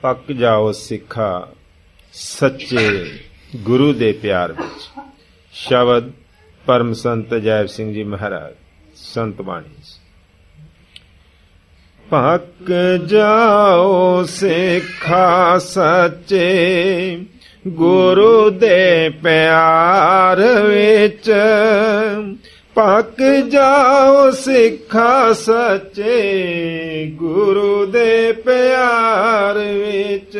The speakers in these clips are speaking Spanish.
ਪੱਕ ਜਾਓ ਸਿੱਖਾ ਸੱਚੇ ਗੁਰੂ ਦੇ ਪਿਆਰ ਵਿੱਚ। ਸ਼ਬਦ ਪਰਮ ਸੰਤ ਅਜੈਬ ਸਿੰਘ ਜੀ ਮਹਾਰਾਜ ਸੰਤ ਬਾਣੀ। ਪੱਕ ਜਾਓ ਸਿੱਖਾ ਸੱਚੇ ਗੁਰੂ ਦੇ ਪਿਆਰ ਵਿੱਚ। ਪੱਕ ਜਾਓ ਸਿੱਖਾ ਸੱਚੇ ਗੁਰੂ ਦੇ ਪਿਆਰ ਵਿੱਚ।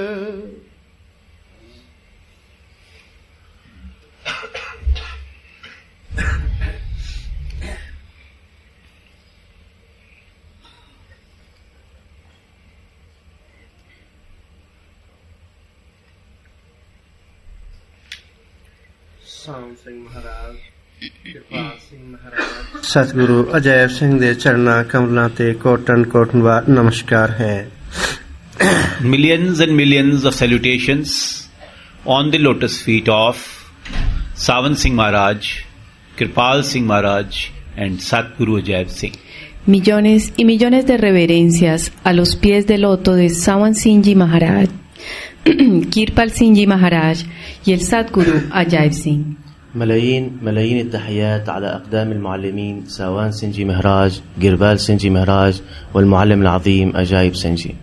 ਸਾਮ ਸਿੰਘ ਮਹਾਰਾਜ, ਕਿਰਪਾਲ ਸਿੰਘ ਮਹਾਰਾਜ, ਸਤਿਗੁਰੂ ਅਜੈਬ ਸਿੰਘ ਦੇ ਚਰਨਾਂ ਕਮਲਾਂ ਤੇ ਕੋਟਨ ਕੋਟਨਵਾਰ ਨਮਸਕਾਰ ਹੈ। Millions and millions of salutations on the lotus feet of Sawan Singh Maharaj, Kirpal Singh Maharaj and Satguru Ajaib Singh. Millones y millones de reverencias a los pies del loto de Sawan Singh Ji Maharaj, Kirpal Singh Ji Maharaj y el Satguru Ajaib Singh. ملايين التحيات على أقدام المعلمين ساوان سنجي مهراج، قربال سنجي مهراج والمعلم العظيم أجايب سنجي.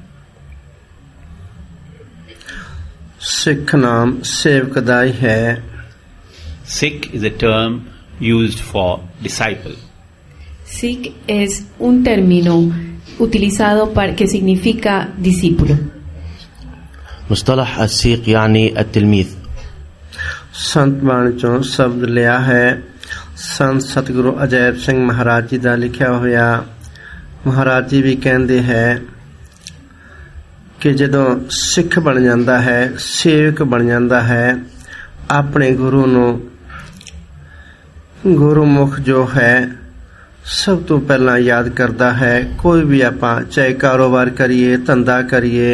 ਸਿੱਖ ਨਾਮ ਸੇਵਕ ਦਾ ਹੀ ਹੈ। Sikh is a term used for disciple. Sikh es un término utilizado que significa discípulo. مصطلح السيق يعني التلميذ. ਸੰਤ ਬਾਣੀ ਚੋਂ ਸ਼ਬਦ ਲਿਆ ਹੈ। ਸੰਤ ਸਤਿਗੁਰੂ ਅਜੈਬ ਸਿੰਘ ਮਹਾਰਾਜ ਜੀ ਦਾ ਲਿਖਿਆ ਹੋਇਆ। ਮਹਾਰਾਜ ਜੀ ਵੀ ਕਹਿੰਦੇ ਹੈ ਕਿ ਜਦੋਂ ਸਿੱਖ ਬਣ ਜਾਂਦਾ ਹੈ, ਸੇਵਕ ਬਣ ਜਾਂਦਾ ਹੈ, ਆਪਣੇ ਗੁਰੂ ਨੂੰ ਗੁਰਮੁਖ ਜੋ ਹੈ ਸਭ ਤੋਂ ਪਹਿਲਾਂ ਯਾਦ ਕਰਦਾ ਹੈ। ਕੋਈ ਵੀ ਆਪਾਂ ਚਾਹੇ ਕਾਰੋਬਾਰ ਕਰੀਏ, ਧੰਦਾ ਕਰੀਏ।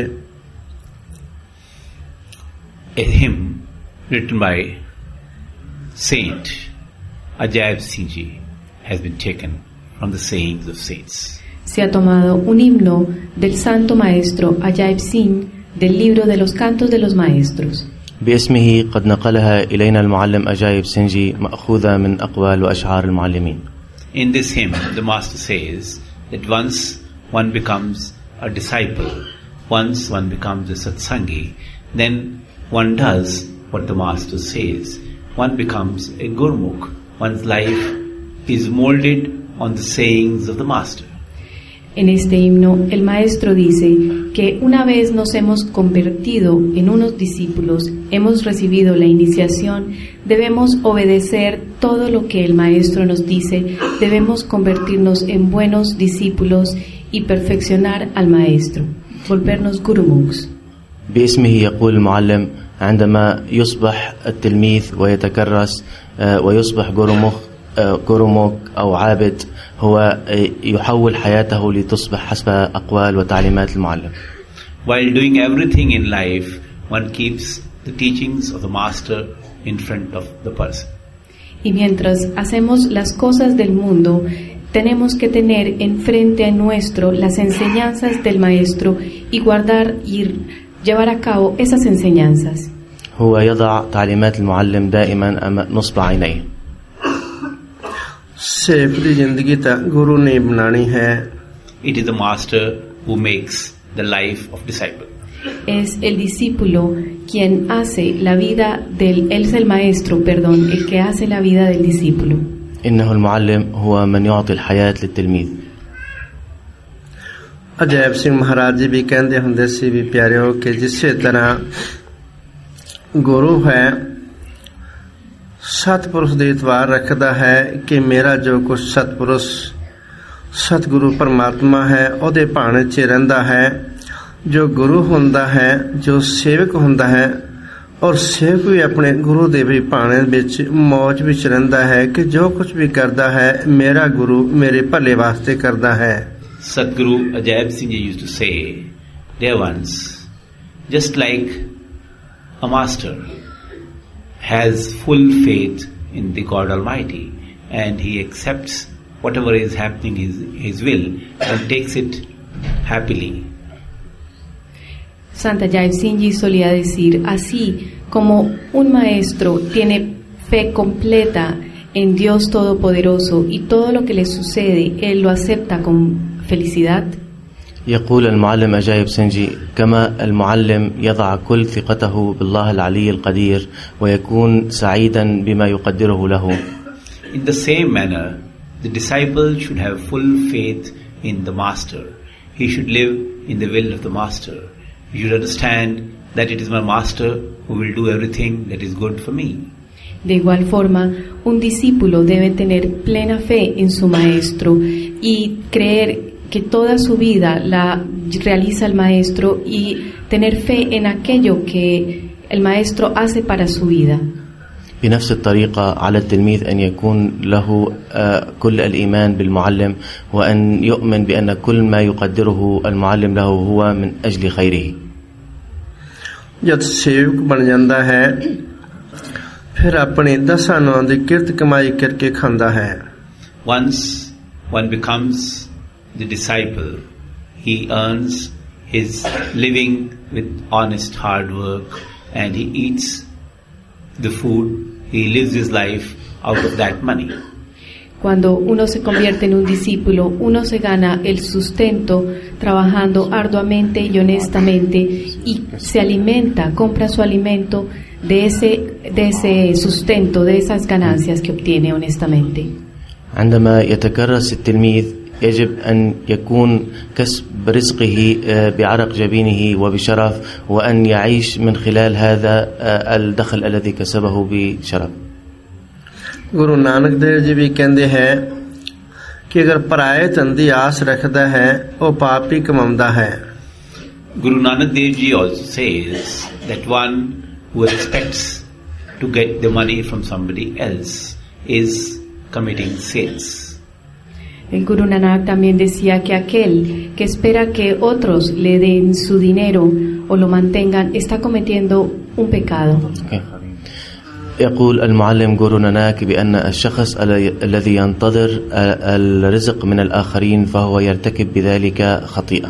A hymn written by Saint Ajaib Singh Ji has been taken from the sayings of saints. Se ha tomado un himno del santo maestro Ajaib Singh del libro de los cantos de los maestros. باسمه قد نقلها إلينا المعلم أجايب سنجي مأخوذة من أقوال وأشعار المعلمين. In this hymn, the master says that once one becomes a disciple, once one becomes a satsangi, then one does what the master says. One becomes a gurmukh. One's life is molded on the sayings of the master. En este himno, el maestro dice que una vez nos hemos convertido en unos discípulos, hemos recibido la iniciación, debemos obedecer todo lo que el maestro nos dice, debemos convertirnos en buenos discípulos y perfeccionar al maestro, volvernos gurumukhs. باسمه يقول المعلم عندما يصبح التلميذ ويتكرس ويصبح جروموك أو عابد، هو يحول حياته لتصبح حسب أقوال وتعليمات المعلم. While doing everything in life, one keeps the teachings of the master in front of the person. Y mientras hacemos las cosas del mundo, tenemos que tener enfrente a nuestro las enseñanzas del maestro y guardar y llevar a cabo esas enseñanzas. هو يضع تعليمات المعلم دائما نصب عينيه. ਸੇਵਕ ਦੀ ਜ਼ਿੰਦਗੀ ਤਾਂ ਗੁਰੂ ਨੇ ਬਣਾਣੀ ਹੈ। It is the master who makes the life of disciple. Es el discípulo quien hace la vida él es el maestro, el que hace la vida del discípulo. إنه المعلم هو من يعطي الحياة للتلميذ. ਅਜੈਬ ਸਿੰਘ ਮਹਾਰਾਜ ਜੀ ਵੀ ਕਹਿੰਦੇ ਹੁੰਦੇ ਸੀ ਵੀ ਪਿਆਰਿਓ ਕਿ ਜਿਸੇ ਤਰ੍ਹਾਂ ਗੁਰੂ ਹੈ ਸਤਿਪੁਰਸ਼ ਦੇ ਇਤਵਾਰ ਰੱਖਦਾ ਹੈ ਕਿ ਮੇਰਾ ਜੋ ਕੁਛ ਸਤਿਪੁਰਸ਼ ਸਤਿਗੁਰੂ ਪਰਮਾਤਮਾ ਹੈ ਉਹਦੇ ਭਾਣੇ 'ਚ ਰਹਿੰਦਾ ਹੈ। ਜੋ ਗੁਰੂ ਹੁੰਦਾ ਹੈ, ਜੋ ਸੇਵਕ ਹੁੰਦਾ ਹੈ, ਔਰ ਸੇਵਕ ਵੀ ਆਪਣੇ ਗੁਰੂ ਦੇ ਵੀ ਭਾਣੇ ਵਿੱਚ ਮੌਜ ਵਿੱਚ ਰਹਿੰਦਾ ਹੈ ਕਿ ਜੋ ਕੁਛ ਵੀ ਕਰਦਾ ਹੈ ਮੇਰਾ ਗੁਰੂ ਮੇਰੇ ਭਲੇ ਵਾਸਤੇ ਕਰਦਾ ਹੈ। Satguru Ajaib Singh Ji used to say, dear ones, just like a master has full faith in the God Almighty and he accepts whatever is happening his will and takes it happily. Santa Jai Singh Ji solía decir, así como un maestro tiene fe completa en Dios Todopoderoso y todo lo que le sucede, él lo acepta con felicidad. يقول المعلم أجايب سنجي كما المعلم يضع كل ثقته بالله العلي القدير ويكون سعيدا بما يقدره له. In the same manner, the disciple should have full faith in the master. He should live in the will of the master. He should understand that it is my master who will do everything that is good for me. De igual forma, un discípulo debe tener plena fe en su maestro y creer que toda su vida la realiza el maestro y tener fe en aquello que el maestro hace para su vida. بنفس الطريقة على التلميذ أن يكون له كل الإيمان بالمعلم وأن يؤمن بأن كل ما يقدره المعلم له هو من أجل خيره. जब सेवक बन जाता है फिर अपने दसां नौं दी किरत कमाई करके खांदा है. Once one becomes the disciple, he earns his living with honest hard work and he eats the food, he lives his life out of that money. Cuando uno se convierte en un discípulo, uno se gana el sustento trabajando arduamente y honestamente y se alimenta, compra su alimento de ese sustento, de esas ganancias que obtiene honestamente. عندما يتكرس التلميذ يجب أن يكون كسب رزقه بعرق جبينه وبشرف وأن يعيش من خلال هذا الدخل الذي كسبه بشرف. गुरु नानक देव जी भी कहते हैं कि अगर पराए धन की आस रखता है वो पाप ही कमाਉਂਦਾ है. Guru Nanak Dev Ji also says that one who expects to get the money from somebody else is committing sins. El Guru Nanak también decía que aquel que espera que otros le den su dinero o lo mantengan está cometiendo un pecado. يقول المعلم غورو ناناك بأن الشخص الذي ينتظر الرزق من الآخرين فهو يرتكب بذلك خطيئة.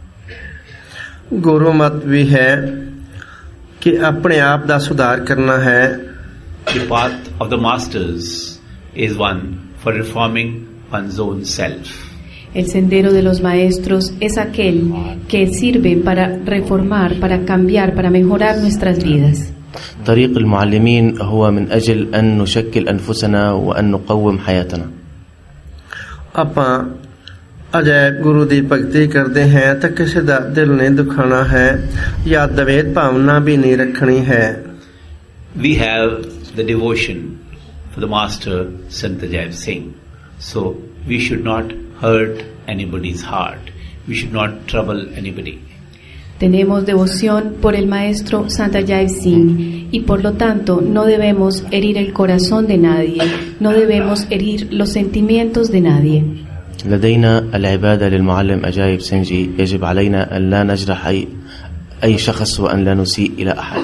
गुरु मत भी है कि अपने आप दा सुधार करना है. The path of the masters is one for reforming one's own self. El sendero de los maestros es aquel que sirve para reformar, para cambiar, para mejorar nuestras vidas. طريق المعلمين هو من أجل أن نشكل أنفسنا وأن نقوم حياتنا. ਆਪਾਂ ਅਜੈਬ ਗੁਰੂ ਦੀ ਭਗਤੀ ਕਰਦੇ ਹਾਂ ਤਾਂ ਕਿਸੇ ਦਾ ਦਿਲ ਨਹੀਂ ਦੁਖਾਣਾ ਹੈ ਜਾਂ ਦਵੇਤ ਭਾਵਨਾ ਵੀ ਨਹੀਂ ਰੱਖਣੀ ਹੈ. We have the devotion for the master Sant Jaip Singh, so we should not hurt anybody's heart. We should not trouble anybody. Tenemos devoción por el maestro Santa Jai Singh y por lo tanto no debemos herir el corazón de nadie, no debemos herir los sentimientos de nadie. لدينا العبادة للمعلم أجايب سنجي يجب علينا أن لا نجرح أي شخص وأن لا نسيء إلى أحد.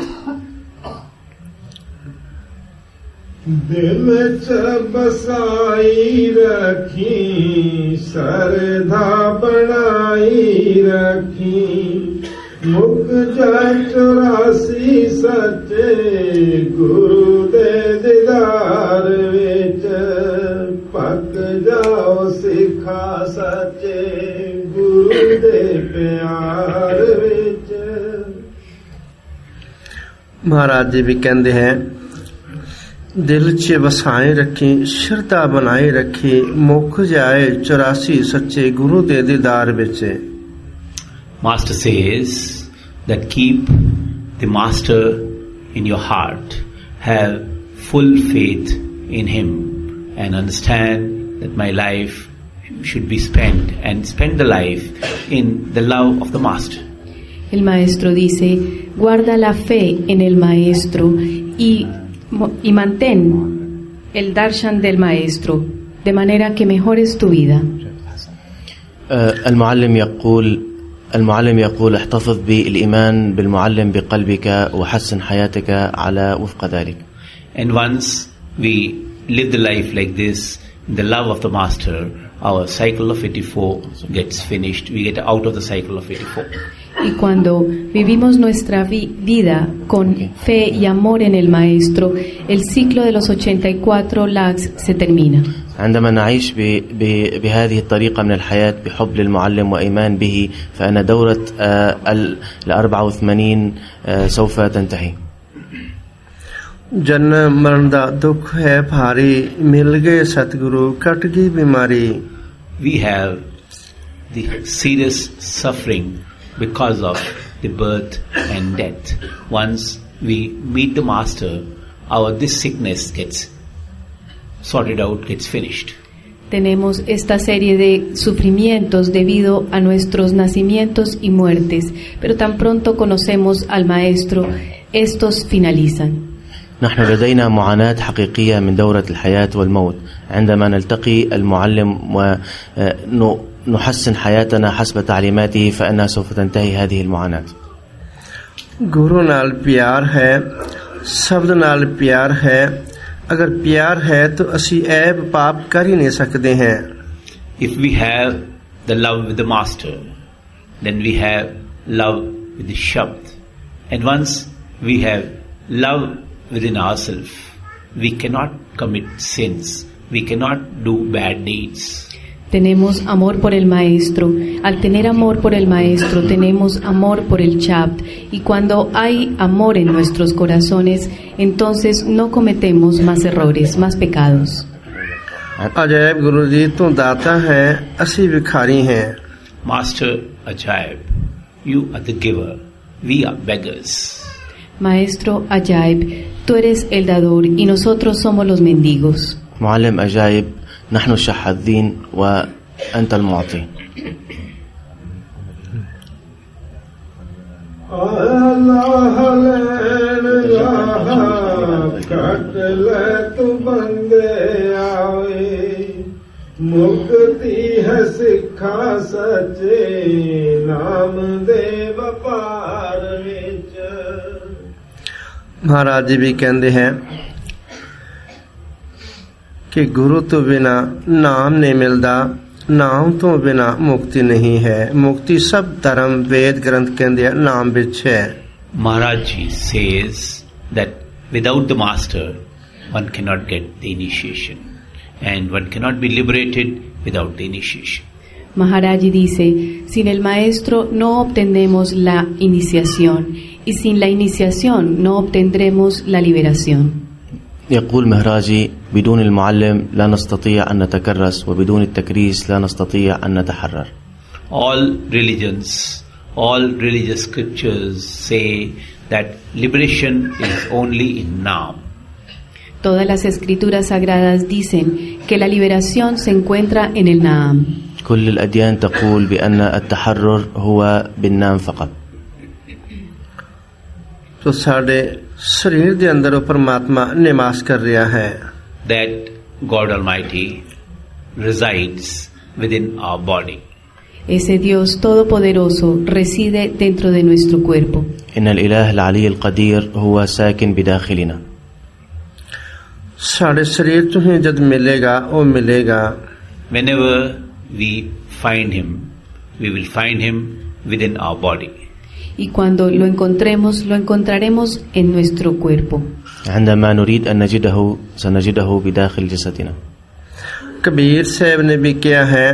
दिल च बसाई रखी सरधा बनाई रखी मुख जा 84 सच्चे गुरु दे दीदार विच पक जाओ सिखा सच्चे गुरु दे प्यार विच. महाराज जी भी कहते हैं दिल च वसाए रखी श्रद्धा बनाए रखी मुख जाए 84 सच्चे गुरु दे दीदार विच. Master says that keep the master in your heart, have full faith in him and understand that my life should be spent and spend the life in the love of the master. El maestro dice, guarda la fe en el maestro y mantén el darshan del maestro de manera que mejores tu vida. المعلم يقول احتفظ بالإيمان بالمعلم بقلبك وحسن حياتك على وفق ذلك. And once we live the life like this, in the love of the master, our cycle of 84 gets finished. We get out of the cycle of 84. Y cuando vivimos nuestra vida con fe y amor en el Maestro, el ciclo de los 84 lakhs se termina. عندما نعيش بهذه الطريقة من الحياة بحب للمعلم وإيمان به فإن دورة 84 سوف تنتهي. जन्म मरण दा दुख है भारी मिल गए सतगुरु कट गई बीमारी. We have the serious suffering because of the birth and death. Once we meet the Master, this sickness gets sorted out, gets finished. Tenemos esta serie de sufrimientos debido a nuestros nacimientos y muertes, pero tan pronto conocemos al Maestro, estos finalizan. نحن لدينا معاناة حقيقية من دورة الحياة والموت. عندما نلتقي المعلم ونحسن حياتنا حسب تعليماته فإنها سوف تنتهي هذه المعاناة. गुरु नाल प्यार है, शब्द नाल प्यार है. अगर प्यार है तो असी ऐब पाप कर ही नहीं सकते हैं. If we have the love with the Master, then we have love with the Shabd. And once we have love within ourselves, we cannot commit sins, we cannot do bad deeds. Tenemos amor por el Maestro. Al tener amor por el Maestro, tenemos amor por el Shabd. Y cuando hay amor en nuestros corazones, entonces no cometemos más errores, más pecados. Ajaib गुरु जी तू दाता है, असी भिखारी हैं. Master Ajaib, you are the giver, we are beggars. Maestro Ajaib, tú eres el dador y nosotros somos los mendigos. معلم أجايب نحن الشحاذين وأنت المعطي. मुक्ति है सिखा सचे नाम दे व्यापार विच. महाराज जी भी कहते हैं कि गुरु तो बिना नाम नहीं मिलता, नाम तो बिना मुक्ति नहीं है. मुक्ति सब धर्म वेद ग्रंथ कहते हैं नाम विच है. Maharaj Ji says that without the Master, one cannot get the initiation, and one cannot be liberated without the initiation. Maharaj dice, sin el Maestro no obtendremos la iniciación, y sin la iniciación no obtendremos la liberación. يقول مهراجي بدون المعلم لا نستطيع أن نتكرس وبدون التكريس لا نستطيع أن نتحرر. All religions, all religious scriptures say that liberation is only in Naam. Todas las escrituras sagradas dicen que la liberación se encuentra en el Naam. كل الأديان تقول بأن التحرر هو بالنام فقط. तो साढ़े शरीर के अंदर परमात्मा निवास कर रहा है. That God Almighty resides within our body. Ese Dios todopoderoso reside dentro de nuestro cuerpo. إن الإله العلي القدير هو ساكن بداخلنا. साढ़े शरीर तुम्हें जब मिलेगा वो मिलेगा. Whenever we find Him, we will find Him within our body. Y cuando lo encontremos, lo encontraremos en nuestro cuerpo. عندما نريد أن نجده سنجده بداخل جسدنا. कबीर साहब ने भी किया है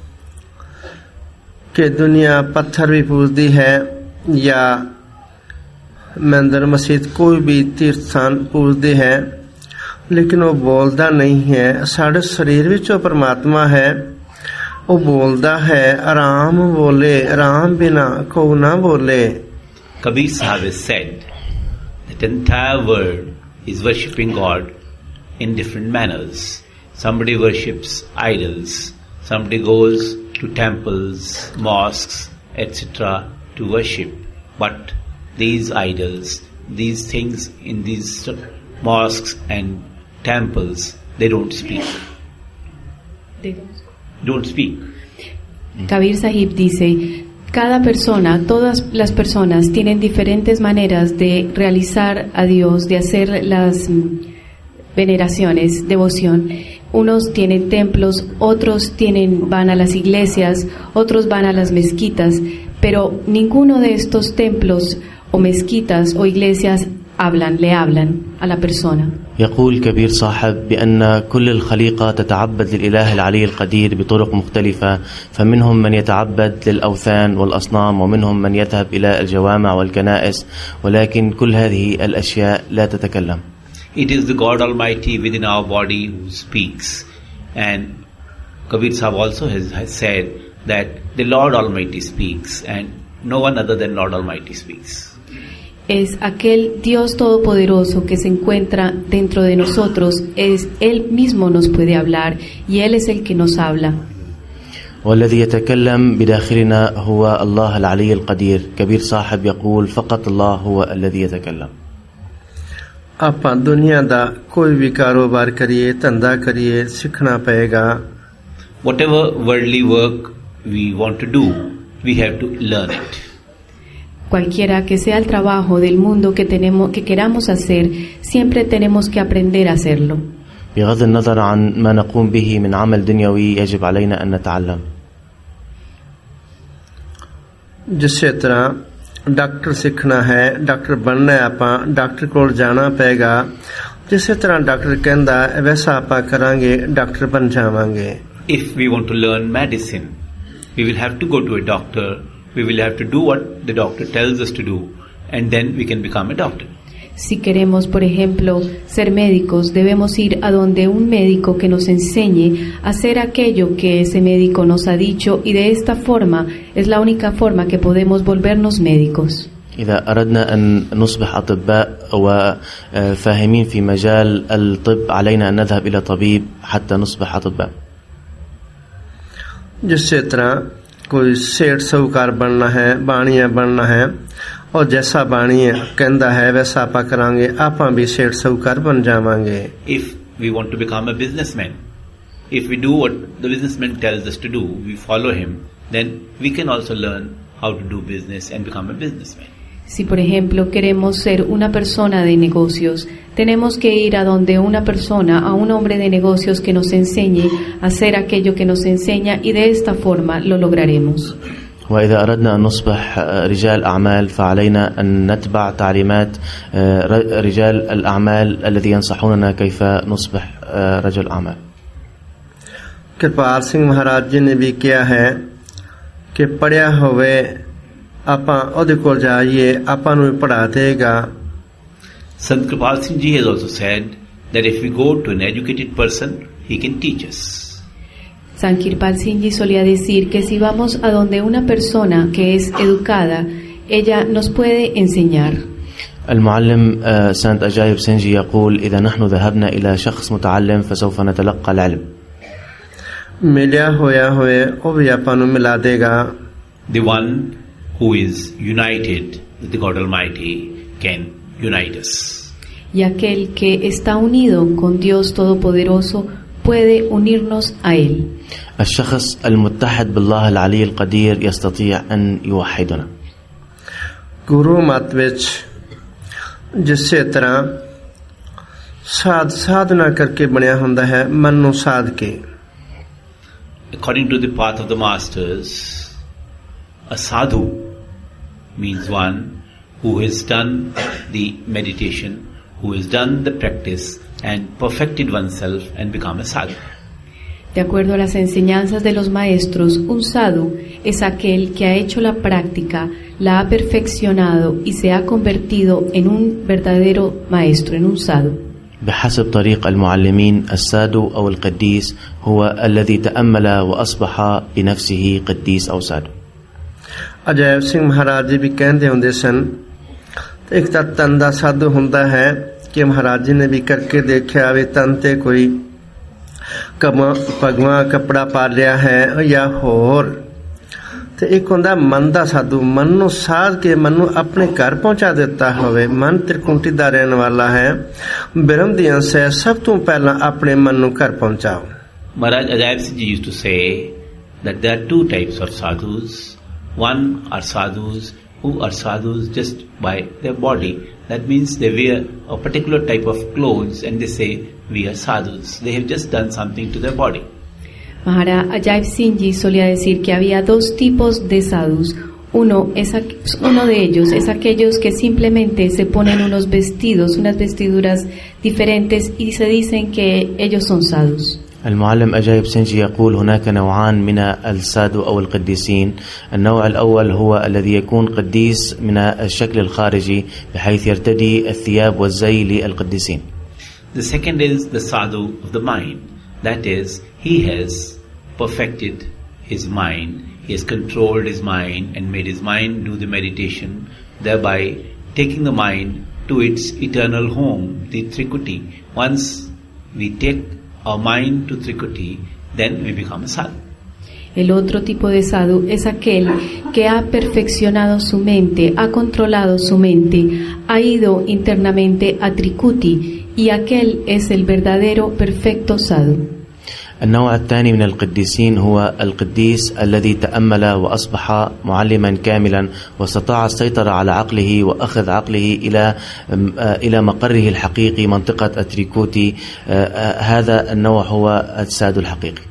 कि दुनिया पत्थर भी पूजती है या मंदिर मस्जिद कोई भी तीर्थ स्थान पूजते हैं, लेकिन वो बोलता नहीं है. साढ़े शरीर विच परमात्मा है, वो बोलता है. राम बोले, राम बिना को ना बोले. Kabir Sahib has said that the entire world is worshipping God in different manners. Somebody worships idols, somebody goes to temples, mosques, etc. to worship. But these idols, these things in these mosques and temples, they don't speak. Don't speak. Kabir Sahib dice, cada persona, todas las personas tienen diferentes maneras de realizar a Dios, de hacer las veneraciones, devoción. Unos tienen templos, otros van a las iglesias, otros van a las mezquitas, pero ninguno de estos templos o mezquitas o iglesias le hablan a la persona. يقول كبير صاحب بأن كل الخليقة تتعبد للإله العلي القدير بطرق مختلفة، فمنهم من يتعبد للأوثان والأصنام، ومنهم من يذهب إلى الجوامع والكنائس، ولكن كل هذه الأشياء لا تتكلم. It is the God Almighty within our body who speaks. And Kabir Sahib also has said that the Lord Almighty speaks and no one other than Lord Almighty speaks. Es aquel Dios todopoderoso que se encuentra dentro de nosotros, Él mismo nos puede hablar y Él es el que nos habla. والذي يتكلم بداخلنا هو الله العلي القدير. كبير صاحب يقول فقط الله هو الذي يتكلم. ਆਪਾਂ ਦੁਨੀਆ ਦਾ ਕੋਈ ਵੀ ਕਾਰੋਬਾਰ ਕਰੀਏ, ਧੰਦਾ ਕਰੀਏ, ਸਿੱਖਣਾ ਪਏਗਾ. Whatever worldly work we want to do, we have to learn it. Cualquiera que sea el trabajo del mundo que queramos hacer, siempre tenemos que aprender a hacerlo. بغض النظر عن ما نقوم به من عمل دنيوي يجب علينا أن نتعلم. ਜਿਸੇ ਤਰ੍ਹਾਂ ਡਾਕਟਰ ਸਿੱਖਣਾ ਹੈ, ਡਾਕਟਰ ਬਣਨਾ ਹੈ, ਆਪਾਂ ਡਾਕਟਰ ਕੋਲ ਜਾਣਾ ਪਏਗਾ. ਜਿਸੇ ਤਰ੍ਹਾਂ ਡਾਕਟਰ ਕਹਿੰਦਾ ਵੈਸਾ ਆਪਾਂ ਕਰਾਂਗੇ, ਡਾਕਟਰ ਬਣ ਜਾਵਾਂਗੇ. If we want to learn medicine, we will have to go to a doctor. We will have to do what the doctor tells us to do, and then we can become a doctor. Si queremos, por ejemplo, ser médicos, debemos ir a donde un médico que nos enseñe a hacer aquello que ese médico nos ha dicho, y de esta forma es la única forma que podemos volvernos médicos. إذا أردنا أن نصبح أطباء وفاهمين في مجال الطب علينا أن نذهب إلى طبيب حتى نصبح أطباء. जिस तरह कोई सेठ साहूकार बनना है, बाणिया बनना है, और जैसा बाणिया कहता है वैसा आप करांगे, आप भी सेठ साहूकार बन जावांगे. If we want to become a businessman, if we do what the businessman tells us to do, we follow him, then we can also learn how to do business and become a businessman. Si, por ejemplo, queremos ser una persona de negocios, tenemos que ir a donde una persona, a un hombre de negocios que nos enseñe a hacer aquello que nos enseña, y de esta forma lo lograremos. وإذا أردنا أن نصبح رجال أعمال فعلينا أن نتبع تعليمات رجال الأعمال الذي ينصحوننا كيف نصبح رجل أعمال. कृपाल सिंह महाराज जी ने भी किया है कि पढ़िया होवे ਆਪਾਂ ਉਹਦੇ ਕੋਲ ਜਾਈਏ, ਆਪਾਂ ਨੂੰ ਪੜ੍ਹਾ ਦੇਗਾ. Sant Kripal Singh Ji has also said that if we go to an educated person, he can teach us. San Kirpal Singh Ji solía decir que si vamos a donde una persona que es educada, ella nos puede enseñar. المعلم سانت أجايب سنجي يقول إذا نحن ذهبنا إلى شخص متعلم فسوف نتلقى العلم. ਮਿਲਿਆ ਹੋਇਆ ਹੋਏ ਉਹ ਵੀ ਆਪਾਂ ਨੂੰ ਮਿਲਾ ਦੇਗਾ. The one who is united with the God Almighty can unite us. Y aquel que está unido con Dios Todopoderoso puede unirnos a Él. الشخص المتحد بالله العلي القدير يستطيع أن يوحدنا. ਗੁਰੂ ਮਤ ਵਿੱਚ ਜਿਸੇ ਤਰ੍ਹਾਂ ਸਾਧਨਾ ਕਰਕੇ ਬਣਿਆ ਹੁੰਦਾ ਹੈ, ਮਨ ਨੂੰ ਸਾਧ ਕੇ. According to the path of the masters, a sadhu means one who has done the meditation, who has done the practice and perfected oneself and become a sadhu. De acuerdo a las enseñanzas de los maestros, un sadhu es aquel que ha hecho la práctica, la ha perfeccionado y se ha convertido en un verdadero maestro, en un sadhu. بحسب طريق المعلمين السادو أو القديس هو الذي تأمل وأصبح بنفسه قديس أو سادو. ਅਜੈਬ ਸਿੰਘ ਮਹਾਰਾਜ ਜੀ ਵੀ ਕਹਿੰਦੇ ਹੁੰਦੇ ਸਨ, ਇੱਕ ਤਾਂ ਤਨ ਦਾ ਸਾਧੂ ਹੁੰਦਾ ਹੈ ਕਿ ਮਹਾਰਾਜ ਜੀ ਨੇ ਵੀ ਕਰਕੇ ਦੇਖਿਆ ਵੀ ਤਨ ਤੇ ਕੋਈ ਭਗਵਾ ਕੱਪੜਾ ਪਾ ਲਿਆ ਹੈ ਜਾਂ ਹੋਰ, ਤੇ ਇੱਕ ਹੁੰਦਾ ਮਨ ਦਾ ਸਾਧੂ, ਮਨ ਨੂੰ ਸਾਧ ਕੇ ਮਨ ਨੂੰ ਆਪਣੇ ਘਰ ਪਹੁੰਚਾ ਦਿੱਤਾ ਹੋਵੇ. ਮਨ ਤ੍ਰਿਕੁੰਟੀ ਦਾ ਰਹਿਣ ਵਾਲਾ ਹੈ, ਬ੍ਰਹਮ ਦੀ ਅੰਸ਼ ਹੈ, ਸਭ ਤੋਂ ਪਹਿਲਾਂ ਆਪਣੇ ਮਨ ਨੂੰ ਘਰ ਪਹੁੰਚਾਓ. Maharaj Ajayab Singh Ji used to say that there are two types of sadhus. One are sadhus who are sadhus just by their body. That means they wear a particular type of clothes and they say, we are sadhus. They have just done something to their body. Maharaj Ajayab Singh Ji solía decir que había dos tipos de sadhus. Uno de ellos es aquellos que simplemente se ponen unos vestidos, unas vestiduras diferentes y se dicen que ellos son sadhus. المعلم أجايب سنجي يقول هناك نوعان من السادو أو القديسين. النوع الأول هو الذي يكون قديس من الشكل الخارجي بحيث يرتدي الثياب والزي للقديسين. The second is the sadhu of the mind. That is, he has perfected his mind. He has controlled his mind and made his mind do the meditation, thereby taking the mind to its eternal home, the Trikuti. Once we take our mind to Trikuti, then we become a sadhu. El otro tipo de sadhu es aquel que ha perfeccionado su mente, ha controlado su mente, ha ido internamente a Trikuti, y aquel es el verdadero perfecto sadhu. النوع الثاني من القديسين هو القديس الذي تأمل وأصبح معلما كاملا واستطاع السيطرة على عقله وأخذ عقله إلى مقره الحقيقي منطقة التريكوتي. هذا النوع هو الساد الحقيقي.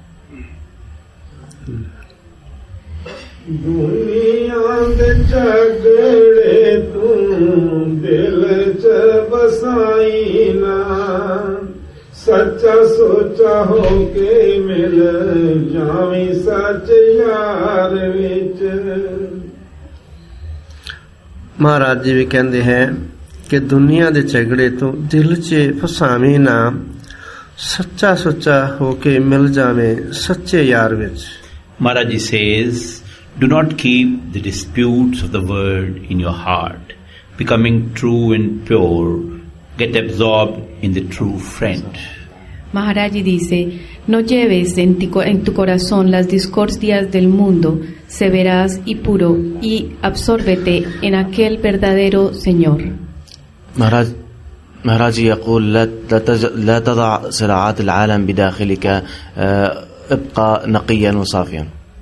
सच्चा सोचा हो के मिल जावी सच यार विच। महाराज जी भी कहते हैं कि दुनिया दे झगड़े तो दिल च फसावी ना, सच्चा सोचा हो के मिल जावे सच्चे यार विच। Maharaj Ji says, do not keep the disputes of the world in your heart. Becoming true and pure, get absorbed in the true friend. Maharaji dice, no lleves en tu corazón las discordias del mundo, sé veraz y puro, y absórbete en aquel verdadero Señor. महाराज يقول لا تضع صراعات العالم بداخلك، ابقى نقيا وصافيا.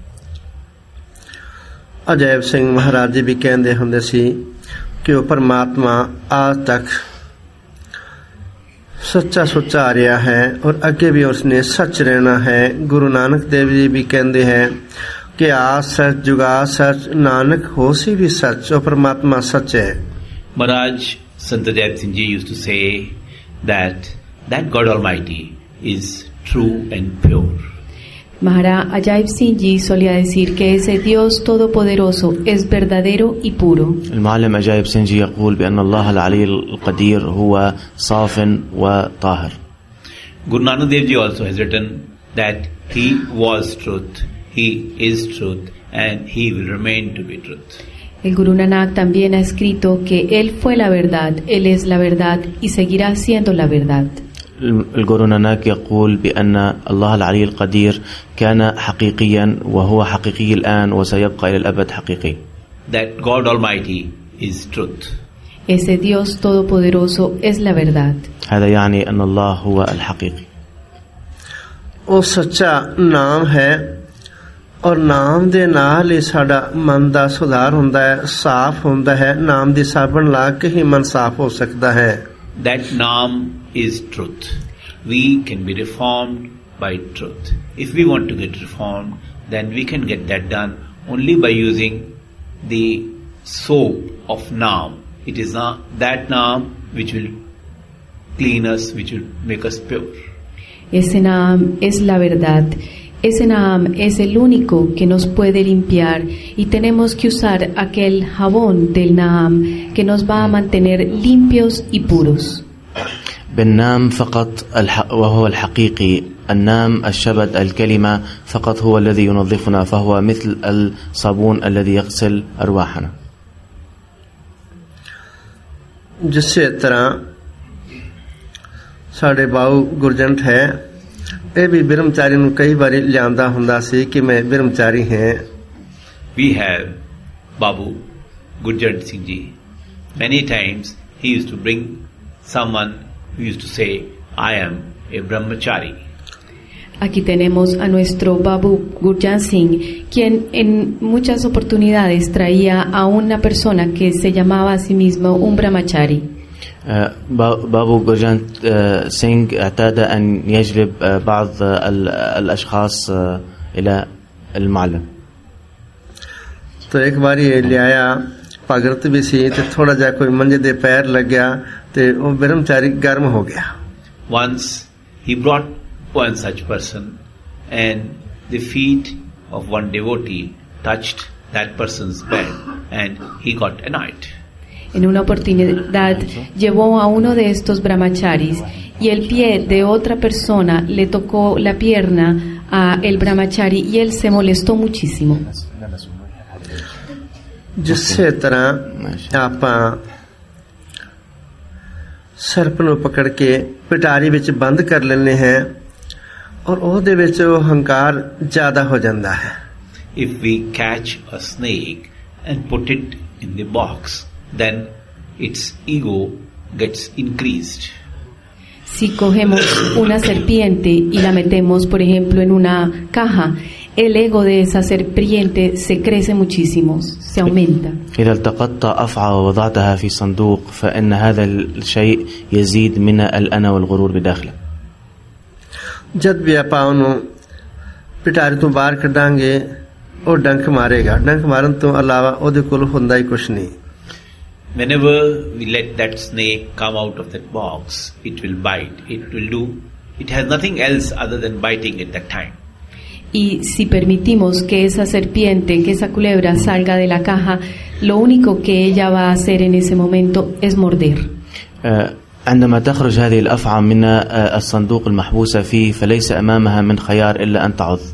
अजैब सिंह महाराज जी भी कहते हुंदे सी कि वो परमात्मा आज तक सच्चा सुच्चा आ रहा है और अगे भी उसने सच रहना है। गुरु नानक देव जी भी कहते हैं कि आज सच जुगा सच, नानक हो सी भी सच, और परमात्मा सच है। Maharaj Sant Ajayab Singh Ji used to say that God Almighty is true and pure. Maharaj Ajayab Singh Ji solía decir que ese Dios todopoderoso es verdadero y puro. المعلم أجايب سنجي يقول بأن الله العلي القدير هو صاف وطاهر. Guru Nanak Dev Ji also has written that he was truth, he is truth, and he will remain to be truth. El Guru Nanak también ha escrito que él fue la verdad, él es la verdad y seguirá siendo la verdad. الجورو ناناك يقول بأن الله العلي القدير كان حقيقيا وهو حقيقي الآن وسيبقى إلى الأبد حقيقي. That God Almighty is truth. Ese Dios todopoderoso es la verdad. هذا يعني أن الله هو الحقيقي. वो सच्चा नाम है और नाम दे नाल ही साडा मन दा सुधार हुंदा है, साफ हुंदा है। नाम दी साबन ला के ही मन साफ हो सकता है। That Naam is truth. We can be reformed by truth. If we want to get reformed, then we can get that done only by using the soap of Naam. It is not that Naam which will clean us, which will make us pure. Ese Naam es la verdad. Ese Naam es el único que nos puede limpiar y tenemos que usar aquel jabón del Naam que nos va a mantener limpios y puros. بالنام فقط وهو الحقيقي. النام الشبد الكلمة فقط هو الذي ينظفنا، فهو مثل الصابون الذي يغسل أرواحنا. जिस तरह साढ़े बाऊ गुरजंट है, ਇਹ भी ब्रह्मचारी ਨੂੰ कई बारी लियांदा ਹੁੰਦਾ ਸੀ कि मैं ब्रह्मचारी हैं। We have Babu Gurjant Singh Ji. Many times he used to bring someone who used to say, I am a brahmachari. Aquí tenemos a nuestro Babu Gurjant Singh, quien en muchas oportunidades traía a una persona que se llamaba a sí mismo un brahmachari. بابو جورجانت سينغ اعتاد أن يجلب بعض الأشخاص إلى المعلم. तो एक बार ये लिया भगत भी सी ते थोड़ा जा कोई मंजे दे पैर लग गया ते वो ब्रह्मचारी गर्म हो गया. Once he brought one such person, and the feet of one devotee touched that person's bed, and he got annoyed. En una oportunidad llevó a uno de estos brahmacharis y el pie de otra persona le tocó la pierna a el brahmachari y él se molestó muchísimo. जिससे तरह ਆਪਾਂ ਸਰਪ ਨੂੰ ਪਕੜ ਕੇ ਪਟਾਰੀ ਵਿੱਚ ਬੰਦ ਕਰ ਲੈਂਦੇ ਹਾਂ ਔਰ ਉਹਦੇ ਵਿੱਚ ਉਹ ਹੰਕਾਰ ਜ਼ਿਆਦਾ ਹੋ ਜਾਂਦਾ ਹੈ. If we catch a snake and put it in the box, then its ego gets increased. Si cogemos una serpiente y la metemos, por ejemplo, en una caja, el ego de esa serpiente se crece muchísimo, se aumenta. إذا التقطت أفعى ووضعتها في صندوق فإن هذا الشيء يزيد من الأنا والغرور بداخله. ਜਦ ਵੀ ਆਪਾਂ ਉਹਨੂੰ ਪਟਾਰੀ ਤੋਂ ਬਾਹਰ ਕੱਢਾਂਗੇ ਉਹ ਡੰਕ ਮਾਰੇਗਾ. ਡੰਕ ਮਾਰਨ ਤੋਂ ਇਲਾਵਾ ਉਹਦੇ ਕੋਲ ਹੁੰਦਾ ਹੀ ਕੁਛ ਨਹੀਂ. Whenever we let that snake come out of that box, it will bite. It has nothing else other than biting at that time. Y si permitimos que esa serpiente, que esa culebra salga de la caja, lo único que ella va a hacer en ese momento es morder. عندما تخرج هذه الأفعى من الصندوق المحبوسة فيه فليس أمامها من خيار إلا أن تعض.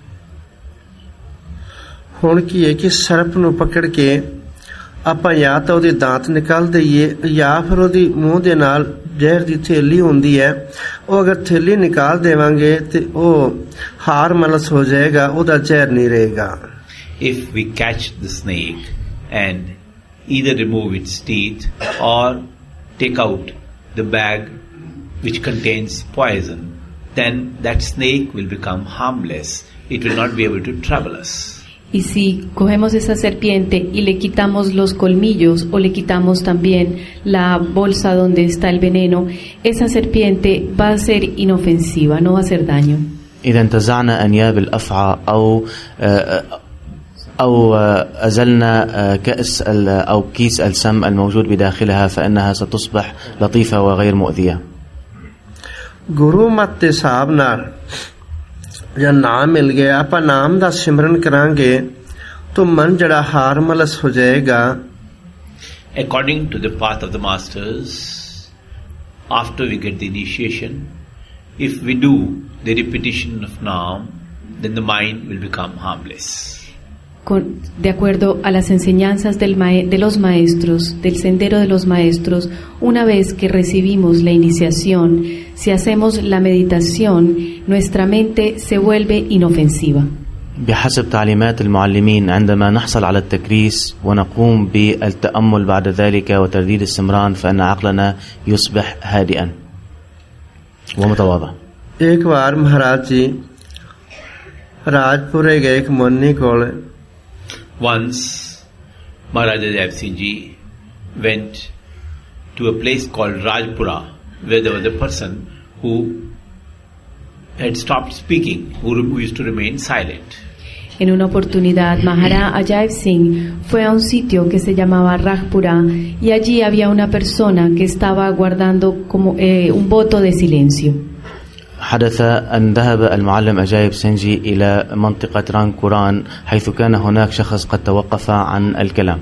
ਹੁਣ ਕੀ ਹੈ ਕਿ ਸਰਪ ਨੂੰ ਪਕੜ ਕੇ ਆਪਾਂ ਜਾਂ ਤਾਂ ਉਹਦੇ ਦਾੰਤ ਨਿਕਾਲ ਦਈਏ ਜਾਂ ਫਿਰ ਉਹਦੀ ਮੂੰਹ ਦੇ ਨਾਲ ਜ਼ਹਿਰ ਦੀ ਥੈਲੀ ਹੁੰਦੀ ਹੈ ਉਹ ਅਗਰ ਥੈਲੀ ਨਿਕਾਲ ਦੇਵਾਂਗੇ ਤੇ ਉਹ ਹਾਰ ਮਲਸ ਹੋ ਜਾਏਗਾ, ਉਹਦਾ ਜ਼ਹਿਰ ਨਹੀਂ ਰਹੇਗਾ. If we catch the snake and either remove its teeth or take out the bag which contains poison, then that snake will become harmless. It will not be able to trouble us. Y si cogemos esa serpiente y le quitamos los colmillos o le quitamos también la bolsa donde está el veneno, esa serpiente va a ser inofensiva, no va a hacer daño. إذا انتزعنا أنياب الأفعى أو أزلنا كأس أو كيس السم الموجود بداخلها فإنها ستصبح لطيفة وغير مؤذية. ਗੁਰੂ ਮਤ ਦੇ ਹਿਸਾਬ ਨਾਲ ਜਾਂ ਨਾਮ ਮਿਲ ਗਿਆ ਆਪਾਂ ਨਾਮ ਦਾ ਸਿਮਰਨ ਕਰਾਂਗੇ ਤਾਂ ਮਨ ਜਿਹੜਾ ਹਾਰਮਲਸ ਹੋ ਜਾਏਗਾ. According to the path of the masters, after we get the initiation, if we do the repetition of Naam, then the mind will become harmless. De acuerdo a las enseñanzas de los maestros, del sendero de los maestros, una vez que recibimos la iniciación, si hacemos la meditación, nuestra mente se vuelve inofensiva. بحسب تعليمات المعلمين عندما نحصل على التكريس ونقوم بالتأمل بعد ذلك وترديد السمران فإن عقلنا يصبح هادئا ومتواضع. एक बार महाराज जी राजपुरे गए एक मुन्नी कोल. Once Maharaja Jai Singh Ji went to a place called Rajpura, where there was a person who had stopped speaking, who used to remain silent. En una oportunidad, Maharaja Ajay Singh fue a un sitio que se llamaba Rajpura y allí había una persona que estaba guardando como un voto de silencio. حدث أن ذهب المعلم أجايب سنجي إلى منطقة رانكوران حيث كان هناك شخص قد توقف عن الكلام.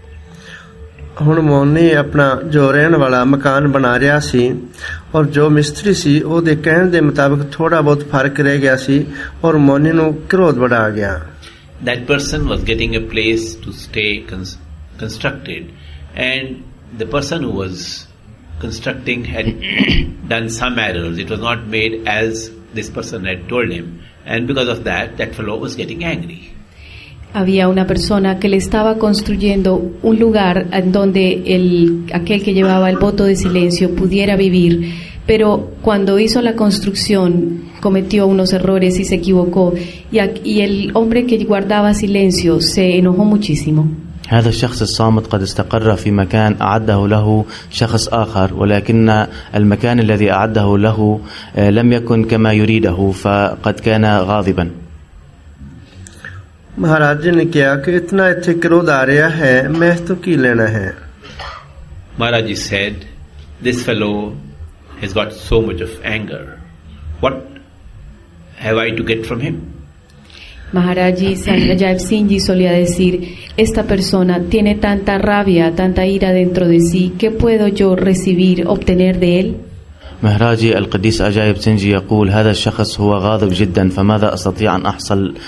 ਹੁਣ ਮੋਨੀ ਆਪਣਾ ਜੋ ਰਹਿਣ ਵਾਲਾ ਮਕਾਨ ਬਣਾ ਰਿਹਾ ਸੀ ਔਰ ਜੋ ਮਿਸਤਰੀ ਸੀ ਉਹਦੇ ਕਹਿਣ ਦੇ ਮੁਤਾਬਕ ਥੋੜਾ ਬਹੁਤ ਫਰਕ ਰਹਿ ਗਿਆ ਸੀ ਔਰ ਮੋਨੀ ਨੂੰ ਕ੍ਰੋਧ ਬੜਾ ਆ ਗਿਆ. That person was getting a place to stay constructed, and the person who was constructing had done some errors. It was not made as this person had told him, and because of that fellow was getting angry. Había una persona que le estaba construyendo un lugar en donde aquel que llevaba el voto de silencio pudiera vivir, pero cuando hizo la construcción cometió unos errores y se equivocó, y el hombre que guardaba silencio se enojó muchísimo. هذا الشخص الصامت قد استقر في مكان أعده له شخص آخر ولكن المكان الذي أعده له لم يكن كما يريده فقد كان غاضبا. महाराज जी ने कहा कि इतना इत्थे क्रोध आ रहा है, मैं इस तो की लेना है। Maharaj ji said, this fellow has got so much of anger. What have I to get from him? Maharaji Ajaib Singh Ji solía decir, esta persona tiene tanta rabia, tanta ira dentro de sí, ¿qué puedo yo recibir, obtener de él? مهراجي القديس أجايب سنجي يقول هذا الشخص هو غاضب جدا، فماذا أستطيع أن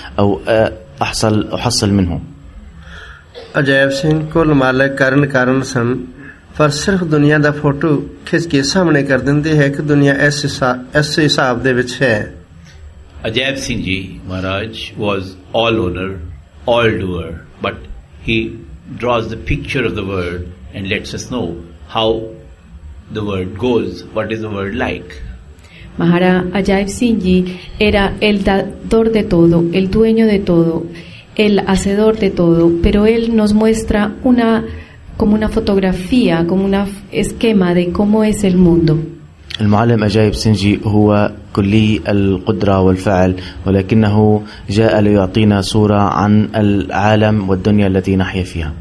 أحصل منه؟ अजैब सिंह कुल मालिक कारण सन, पर सिर्फ दुनिया दा फोटो खिंच के सामने कर दिंदे है कि दुनिया ऐसे हिसाब दे विच है। Ajaib Singh Ji Maharaj was all owner, all doer, but he draws the picture of the word and lets us know how the word goes, what is the word like. Maharaj Ajaib Singh Ji era el dador de todo, el dueño de todo, el hacedor de todo, pero él nos muestra como una fotografía, como un esquema de cómo es el mundo. المعلم أجايب سنجي هو كلي القدرة والفعل، ولكنه جاء ليعطينا صورة عن العالم والدنيا التي نحيا فيها.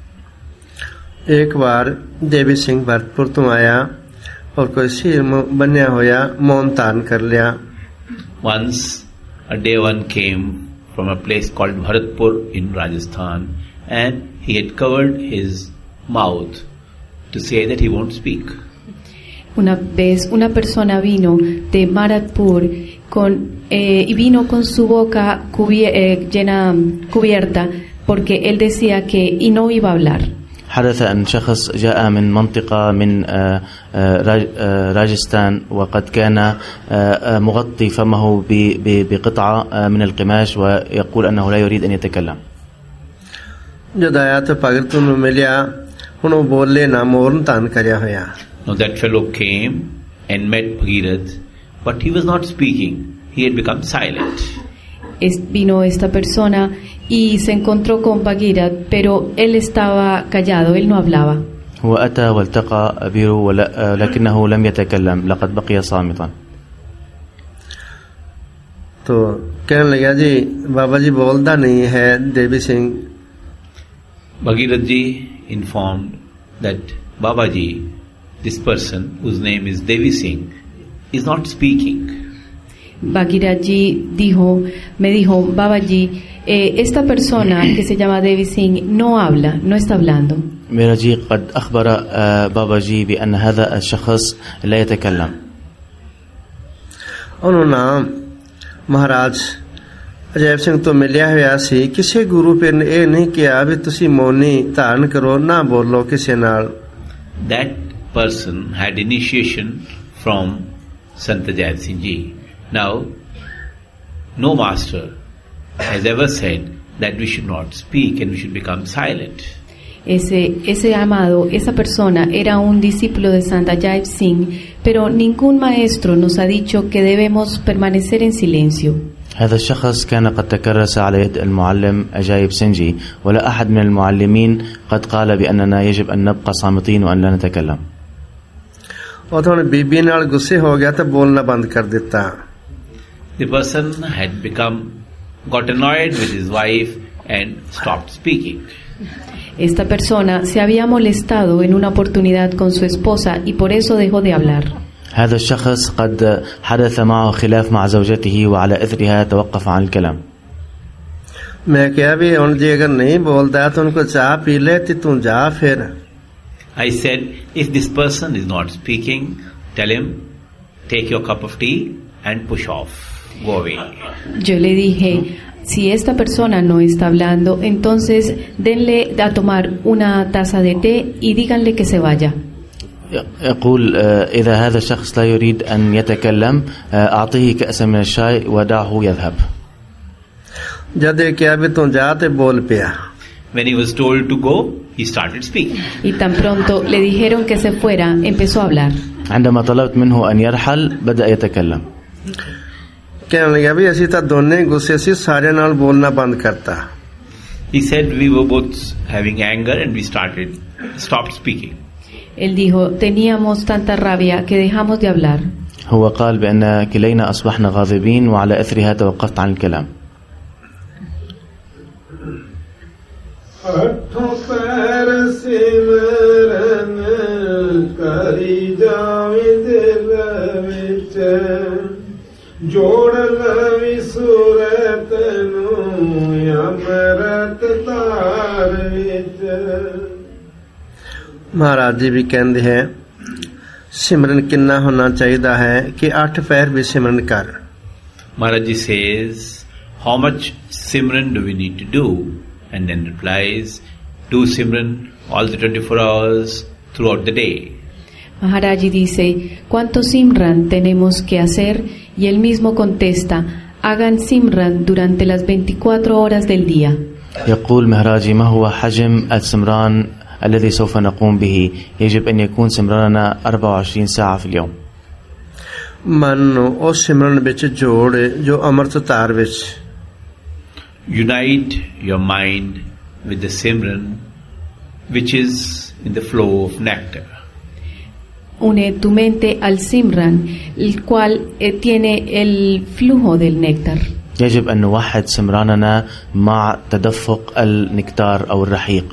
एक बार देवी सिंह भरतपुर तो आया और कोई सिर बन्या होया मौन तान कर लिया। Once a Devan came from a place called Bharatpur in Rajasthan, and he had covered his mouth to say that he won't speak. Una vez una persona vino de Bharatpur y vino con su boca cubierta porque él decía que y no iba a hablar. حدث أن شخص جاء من منطقة من راجستان، وقد كان مغطي فمه بقطعة من القماش، ويقول أنه لا يريد أن يتكلم. जब आया तो भगत ਨੂੰ ਮਿਲਿਆ, ਹੁਣ ਉਹ ਬੋਲੇ ਨਾ, ਮੋਰਨ ਤਾਨ ਕਰਿਆ ਹੋਇਆ। Now that fellow came and met Bhagirath, but he was not speaking. He had become silent. Vino esta persona y se encontró con Bhagirath, pero él estaba callado, él no hablaba. هو أتى والتقى به ولكنه لم يتكلم، لقد بقي صامتا. तो कहने लगा जी बाबा जी बोलता नहीं है। देवी Singh Bhagirath ji informed that Babaji, this person whose name is Devi Singh, is not speaking. Bhagirath ji me dijo, Babaji, esta persona que se llama Devi Singh no habla, no está hablando. मेरा जी قد أخبر بابا جي بأن هذا الشخص لا يتكلم. उन्होंने महाराज अजैब सिंह तो मिलिया होया सी, किसी गुरु पे ने ये नहीं किया भी तुसी मौनी धारण करो, ना बोलो किसी नाल। That person had initiation from Sant Ajaib Singh Ji. Now, no master has ever said that we should not speak and we should become silent. Ese amado, esa persona era un discípulo de Sant Ajaib Singh, pero ningún maestro nos ha dicho que debemos permanecer en silencio. هذا الشخص كان قد تكرس على يد المعلم أجايب سنجي، ولا أحد من المعلمين قد قال بأننا يجب أن نبقى صامتين وأن لا نتكلم. उन्होंने बीबी नाल गुस्से हो गया तो बोलना बंद कर देता। The person had got annoyed with his wife and stopped speaking. Esta persona se había molestado en una oportunidad con su esposa y por eso dejó de hablar. هذا الشخص قد حدث معه خلاف مع زوجته، وعلى إثرها توقف عن الكلام. मैं क्या भी उन जी अगर नहीं बोलता तो उनको चाय पी ले, तू जा फिर। I said, if this person is not speaking, tell him, take your cup of tea and push off, go away. Yo le dije, si esta persona no está hablando, entonces denle a tomar una taza de té y díganle que se vaya. يقول إذا هذا الشخص لا يريد أن يتكلم أعطيه كأسا من الشاي ودعه يذهب. जब क्या भी तू जाते बोल पिया। When he was told to go, he started speaking. Y tan pronto le dijeron que se fuera, empezó a hablar. عندما طلبت منه أن يرحل بدأ يتكلم. कहने लगा भी ऐसी तो दोनों गुस्से से सारे नाल बोलना बंद करता। He said we were both having anger and we stopped speaking. Él dijo, teníamos tanta rabia que dejamos de hablar. هو قال بأن كلينا أصبحنا غاضبين وعلى إثرها توقفت عن الكلام. ਹੱਥੋਂ ਪੈਰ ਸਿਮਰਨ ਕਰੀ ਜਾਵੇਂ ਦਿਲ ਵਿੱਚ ਜੋੜ ਲਵੀ ਸੂਰਤ ਨੂੰ ਅੰਮ੍ਰਿਤ ਧਾਰ ਵਿੱਚ। ਮਹਾਰਾਜ ਜੀ ਵੀ ਕਹਿੰਦੇ ਹੈ ਸਿਮਰਨ ਕਿੰਨਾ ਹੋਣਾ ਚਾਹੀਦਾ ਹੈ ਕਿ 8 ਪੈਰ ਵੀ ਸਿਮਰਨ ਕਰ। Maharaj Ji says, how much Simran do we need to do? And then replies, do Simran all the 24 hours throughout the day. Maharaj Ji dice, ¿cuánto Simran tenemos que hacer? Y él mismo contesta, hagan Simran durante las 24 horas del día. يقول مهراجي ما هو حجم السمران الذي سوف نقوم به؟ يجب أن يكون سمراننا 24 ساعة في اليوم. ਮਨ ਨੂੰ ਉਸ ਸਿਮਰਨ ਵਿੱਚ ਜੋੜ ਜੋ ਅੰਮ੍ਰਿਤ ਧਾਰ ਵਿੱਚ। Unite your mind with the Simran which is in the flow of nectar. Une tu mente al Simran, el cual tiene el flujo del néctar. يجب أن نوحد سمراننا مع تدفق النكتار أو الرحيق.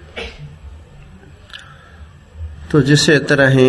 तो जिसे तरह ही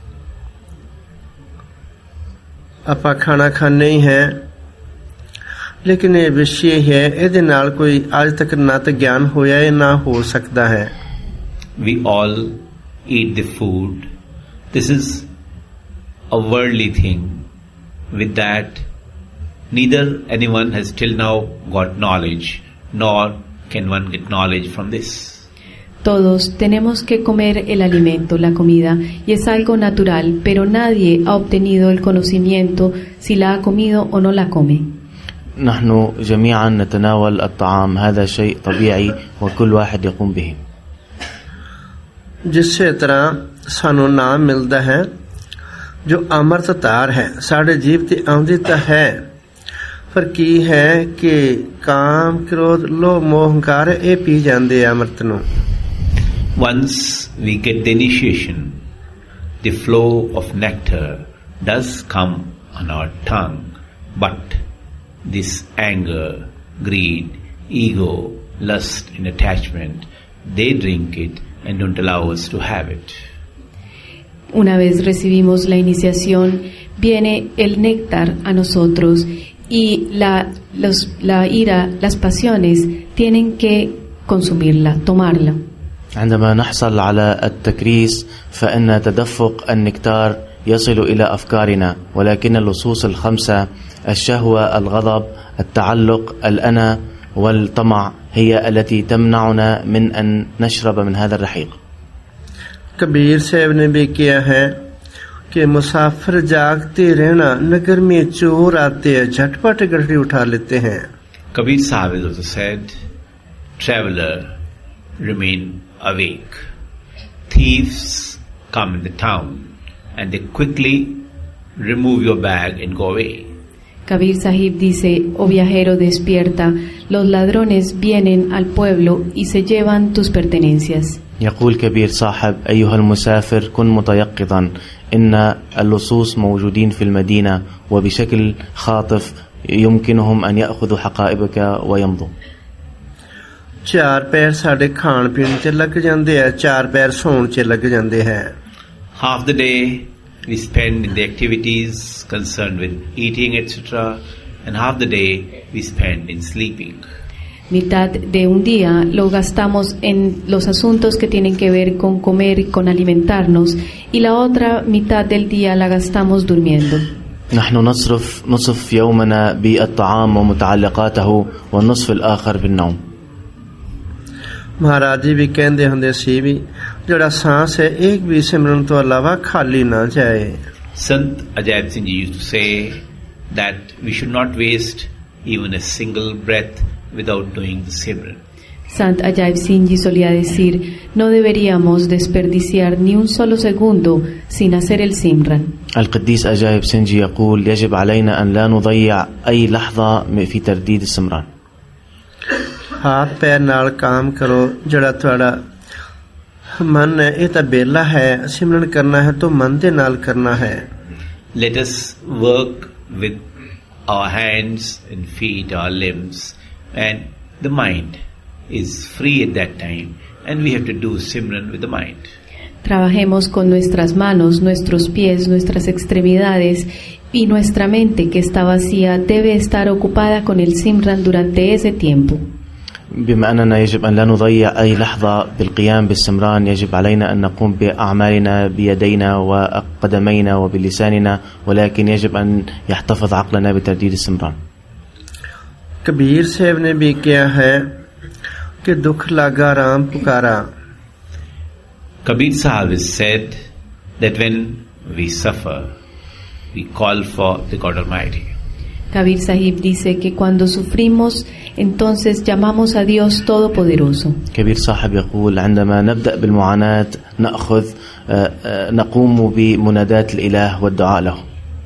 ਆਪਾਂ ਖਾਣਾ ਖਾਂਦੇ ਹੀ ਹੈ ਲੇਕਿਨ ਇਹ ਵਿਸ਼ੇ ਹੈ ਇਹਦੇ ਨਾਲ ਕੋਈ ਅੱਜ ਤੱਕ ਨਾ ਤਾਂ ਗਿਆਨ ਹੋਇਆ ਹੈ ਨਾ ਹੋ ਸਕਦਾ ਹੈ। We all eat the food. This is a worldly thing. With that, neither anyone has till now got knowledge, nor can one get knowledge from this. Todos tenemos que comer el alimento, la comida, y es algo natural, pero nadie ha obtenido el conocimiento si la ha comido o no la come. نحن جميعا نتناول الطعام، هذا شيء طبيعي وكل واحد يقوم به. ਜਿਸੇ ਤਰ੍ਹਾਂ ਸਾਨੂੰ ਨਾਮ ਮਿਲਦਾ ਹੈ ਜੋ ਅੰਮ੍ਰਿਤ ਧਾਰ ਹੈ ਸਾਡੇ ਜੀਵ ਤੇ ਆਉਂਦੀ ਤਾਂ ਹੈ ਪਰ ਕੀ ਹੈ ਕਿ ਕਾਮ ਕ੍ਰੋਧ ਲੋਭ ਮੋਹ ਹੰਕਾਰ ਇਹ ਪੀ ਜਾਂਦੇ ਅੰਮ੍ਰਿਤ ਨੂੰ। Once we get the initiation, the flow of nectar does come on our tongue, but this anger, greed, ego, lust and attachment, they drink it and don't allow us to have it. Una vez recibimos la iniciación, viene el néctar a nosotros y la ira, las pasiones tienen que consumirla, tomarla. عندما نحصل على التكريس فإن تدفق النكتار يصل إلى أفكارنا، ولكن اللصوص الخمسة الشهوة، الغضب، التعلق، الأنا والطمع هي التي تمنعنا من أن نشرب من هذا الرحيق. कबीर साहब ने भी किया है कि मुसाफिर जागते रहना, नगर में चोर आते हैं झटपट गठरी उठा लेते हैं। Kabir Sahib has also said, traveler, remain awake. Thieves come in the town and they quickly remove your bag and go away. Kabir Sahib dice, oh viajero, despierta, los ladrones vienen al pueblo y se llevan tus pertenencias. يقول كبير صاحب أيها المسافر كن متيقظا، إن اللصوص موجودين في المدينة وبشكل خاطف يمكنهم أن يأخذوا حقائبك ويمضوا. 4 ਪੈਰ ਸਾਡੇ ਖਾਣ ਪੀਣ 'ਚ ਲੱਗ ਜਾਂਦੇ ਆ, 4 ਪੈਰ ਸੌਣ 'ਚ ਲੱਗ ਜਾਂਦੇ ਹੈ। Half the day we spend in the activities concerned with eating etc. and half the day we spend in sleeping. Mitad de un día lo gastamos en los asuntos que tienen que ver con comer y con alimentarnos y la otra mitad del día la gastamos durmiendo. نحن نصرف نصف يومنا بالطعام ومتعلقاته والنصف الآخر بالنوم. ਮਹਾਰਾਜ ਜੀ ਵੀ ਕਹਿੰਦੇ ਹੁੰਦੇ ਸੀ ਵੀ ਜਿਹੜਾ ਸਾਹ ਹੈ ਇੱਕ ਵੀ ਸਿਮਰਨ ਤੋਂ ਇਲਾਵਾ ਖਾਲੀ ਨਾ ਜਾਏ। Sant Ajaib Singh Ji used to say that we should not waste even a single breath without doing the Simran. Sant Ajaib Singh Ji solía decir, no deberíamos desperdiciar ni un solo segundo sin hacer el Simran. القديس أجايب سنجي يقول يجب علينا أن لا نضيع أي لحظة في ترديد السمران. हाथ पैर नाल काम करो, जड़ा थोड़ा मन है ये तो बेला है, सिमरन करना है तो मन दे नाल करना है। Let us work with our hands and feet, our limbs and the mind. is free at that time, and we have to do Simran with the mind. Trabajemos con nuestras manos, nuestros pies, nuestras extremidades y nuestra mente que está vacía debe estar ocupada con el Simran durante ese tiempo. بما أننا يجب أن لا نضيع أي لحظة بالقيام بالسمران يجب علينا أن نقوم بأعمالنا بيدينا وقدمينا وبلساننا ولكن يجب أن يحتفظ عقلنا بترديد السمران. कबीर साहब ने भी किया है कि दुख लागा राम पुकारा. Kabir Sahib has said that when we suffer, we call for the God Almighty. Kabir Sahib dice que cuando sufrimos, entonces llamamos a Dios Todopoderoso. كبير صاحب يقول عندما نبدأ بالمعاناة نقوم بمنادات الإله والدعاء له.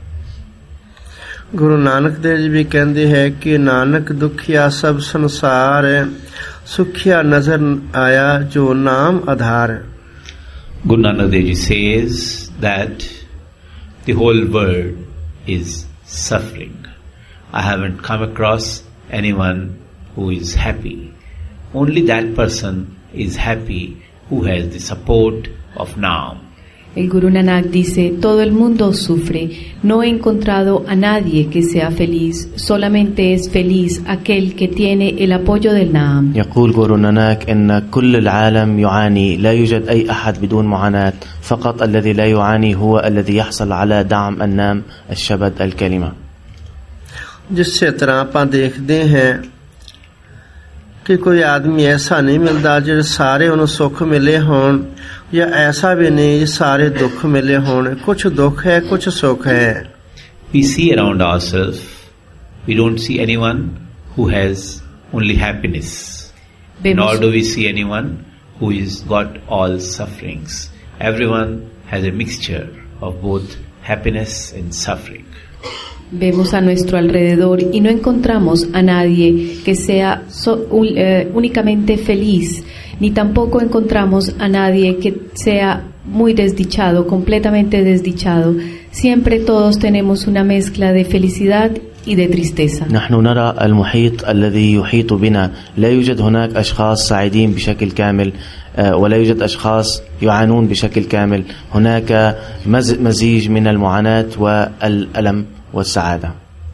गुरु नानक देव जी भी कहते हैं कि नानक दुखिया सब संसार सुखिया नजर आया जो नाम आधार. Guru Nanak Dev Ji says that the whole world is suffering. I haven't come across anyone who is happy. Only that person is happy who has the support of Naam. El Guru Nanak dice, todo el mundo sufre, no he encontrado a nadie que sea feliz, solamente es feliz aquel que tiene el apoyo del Naam. يقول غورو ناناك إن كل العالم يعاني لا يوجد أي أحد بدون معاناة فقط الذي لا يعاني هو الذي يحصل على دعم النام الشبد الكلمة. जिससे तरह ਆਪਾਂ देखते हैं कि कोई आदमी ऐसा नहीं मिलता जो सारे उन्हें सुख मिले हों या ऐसा भी नहीं सारे दुख मिले हों. कुछ दुख है कुछ सुख है. We see around ourselves, we don't see anyone who has only happiness. Nor do we see anyone who is got all sufferings. Everyone has a mixture of both happiness and suffering. Vemos a nuestro alrededor y no encontramos a nadie que sea únicamente feliz, ni tampoco encontramos a nadie que sea muy desdichado, completamente desdichado. Siempre todos tenemos una mezcla de felicidad y de tristeza. نحن نرى المحيط الذي يحيط بنا لا يوجد هناك أشخاص سعيدين بشكل كامل ولا يوجد أشخاص يعانون بشكل كامل. هناك مزيج من المعاناة والألم والسعادة.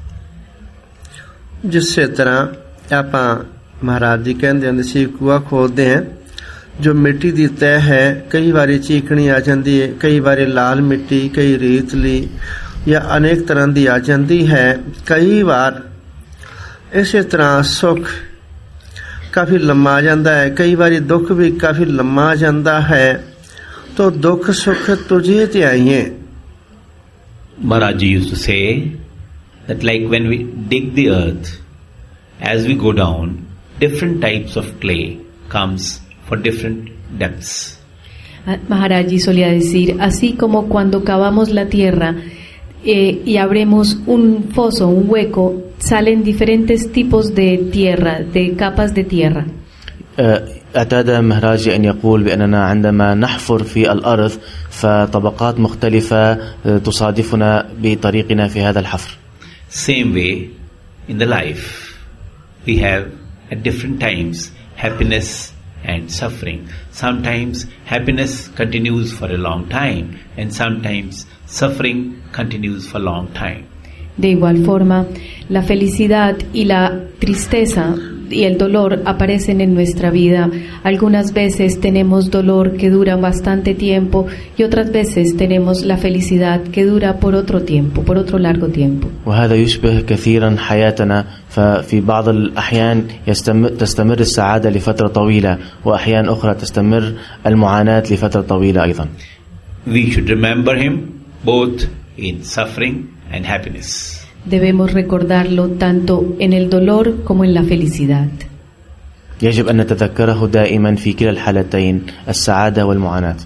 जिससे तरह ਆਪਾਂ महाराज जी कहते हैं सी कुआ खोदते हैं जो मिट्टी दी तह है कई बारी चीकनी आ जाती है कई बारी लाल मिट्टी कई रेतली या अनेक तरह की आ जाती है. कई बार इसी तरह सुख काफ़ी लम्मा आ जाता है कई बारी दुख भी काफ़ी लम्मा आ जाता है. तो दुख सुख तुझे ते आइए. Maharaj Ji used to say that like when we dig the earth, as we go down, different types of clay comes for different depths. Maharaj Ji solía decir, así como cuando cavamos la tierra y abrimos un foso, un hueco, salen diferentes tipos de tierra, de capas de tierra. اعتاد مهراجي أن يقول بأننا عندما نحفر في الأرض فطبقات مختلفة تصادفنا بطريقنا في هذا الحفر. Same way in the life we have at different times happiness and suffering. Sometimes happiness continues for a long time and sometimes suffering continues for a long time. De igual forma, la felicidad y la tristeza y el dolor aparecen en nuestra vida. Algunas veces tenemos dolor que dura bastante tiempo y otras veces tenemos la felicidad que dura por otro tiempo, por otro largo tiempo. وهذا يشبه كثيرا حياتنا ففي بعض الأحيان تستمر السعادة لفترة طويلة وأحيان أخرى تستمر المعاناة لفترة طويلة أيضا. We should remember him both in suffering and happiness. Debemos recordarlo tanto en el dolor como en la felicidad. يجب أن نتذكره دائما في كلا الحالتين السعادة والمعاناة.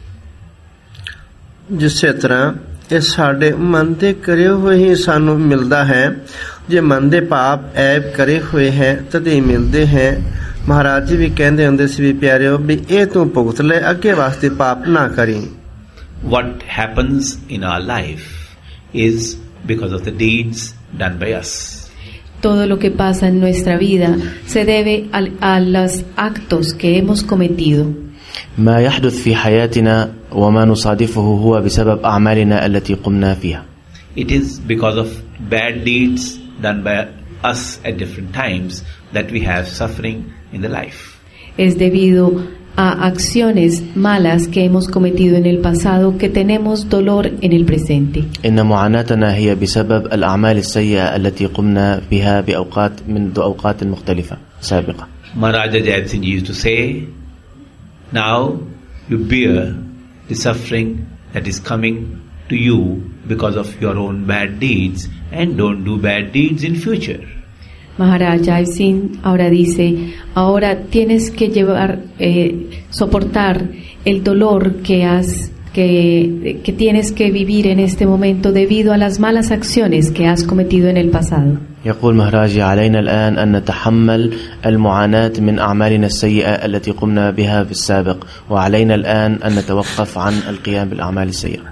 जिस तरह ਇਹ ਸਾਡੇ ਮਨ ਦੇ ਕਰੇ ਹੋਏ ਹੀ ਸਾਨੂੰ ਮਿਲਦਾ ਹੈ ਜੇ ਮਨ ਦੇ ਪਾਪ ਐਬ ਕਰੇ ਹੋਏ ਹੈ ਤਦੇ ਮਿਲਦੇ ਹੈ. ਮਹਾਰਾਜ ਜੀ ਵੀ ਕਹਿੰਦੇ ਹੁੰਦੇ ਸੀ ਵੀ ਪਿਆਰਿਓ ਵੀ ਇਹ ਤੂੰ ਭੁਗਤ ਲੈ ਅੱਗੇ ਵਾਸਤੇ ਪਾਪ ਨਾ ਕਰੀ. What happens in our life is because of the deeds done by us. todo lo que pasa en nuestra vida se debe a los actos que hemos cometido. ما يحدث في حياتنا وما نصادفه هو بسبب أعمالنا التي قمنا فيها. It is because of bad deeds done by us at different times that we have suffering in the life. Es debido a acciones malas que hemos cometido en el pasado que tenemos dolor en el presente. إن معاناتنا هي بسبب الأعمال السيئة التي قمنا بها بأوقات منذ أوقات مختلفة سابقة. Maharaja Jayat Singh used to say, now you bear the suffering that is coming to you because of your own bad deeds and don't do bad deeds in future. Maharaj Jai Singh ahora dice, ahora tienes que soportar el dolor que tienes que vivir en este momento debido a las malas acciones que has cometido en el pasado. يقول مهراجي علينا الآن أن نتحمل المعاناة من أعمالنا السيئة التي قمنا بها في السابق وعلينا الآن أن نتوقف عن القيام بالأعمال السيئة.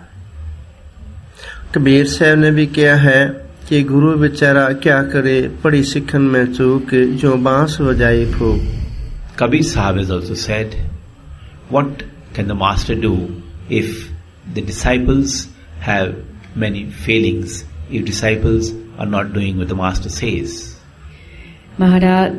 कबीर साहब ने भी किया है कि गुरु बेचारा क्या करे पढ़ी सिखन में चूक जो बांस बजाई फूक. Kabir Sahib has also said, what can the master do if the disciples have many failings, if disciples are not doing what the master says? Maharaj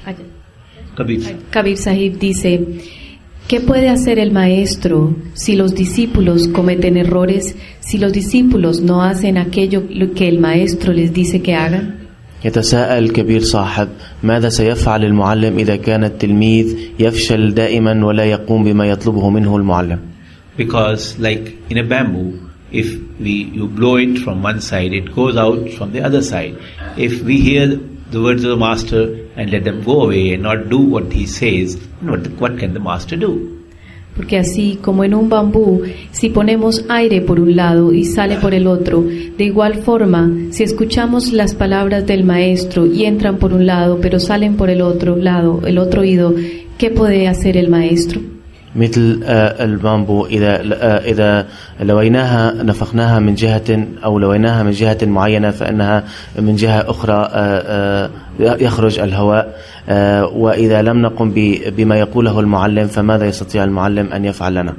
Kabir Sahib dice, ¿qué puede hacer el maestro si los discípulos cometen errores, si los discípulos no hacen aquello que el maestro les dice que hagan? يتساءل كبير صاحب ماذا سيفعل المعلم إذا كان التلميذ يفشل دائما ولا يقوم بما يطلبه منه المعلم. Because like in a bamboo, if you blow it from one side, it goes out from the other side. If we hear the words of the master and let them go away and not do what he says, what can the master do? Porque así como en un bambú, si ponemos aire por un lado y sale por el otro, de igual forma, si escuchamos las palabras del maestro y entran por un lado, pero salen por el otro lado, el otro oído, ¿qué puede hacer el maestro? مثل البامبو إذا لويناها نفخناها من جهة أو لويناها من جهة معينة فإنها من جهة أخرى يخرج الهواء وإذا لم نقم بما يقوله المعلم فماذا يستطيع المعلم أن يفعل لنا؟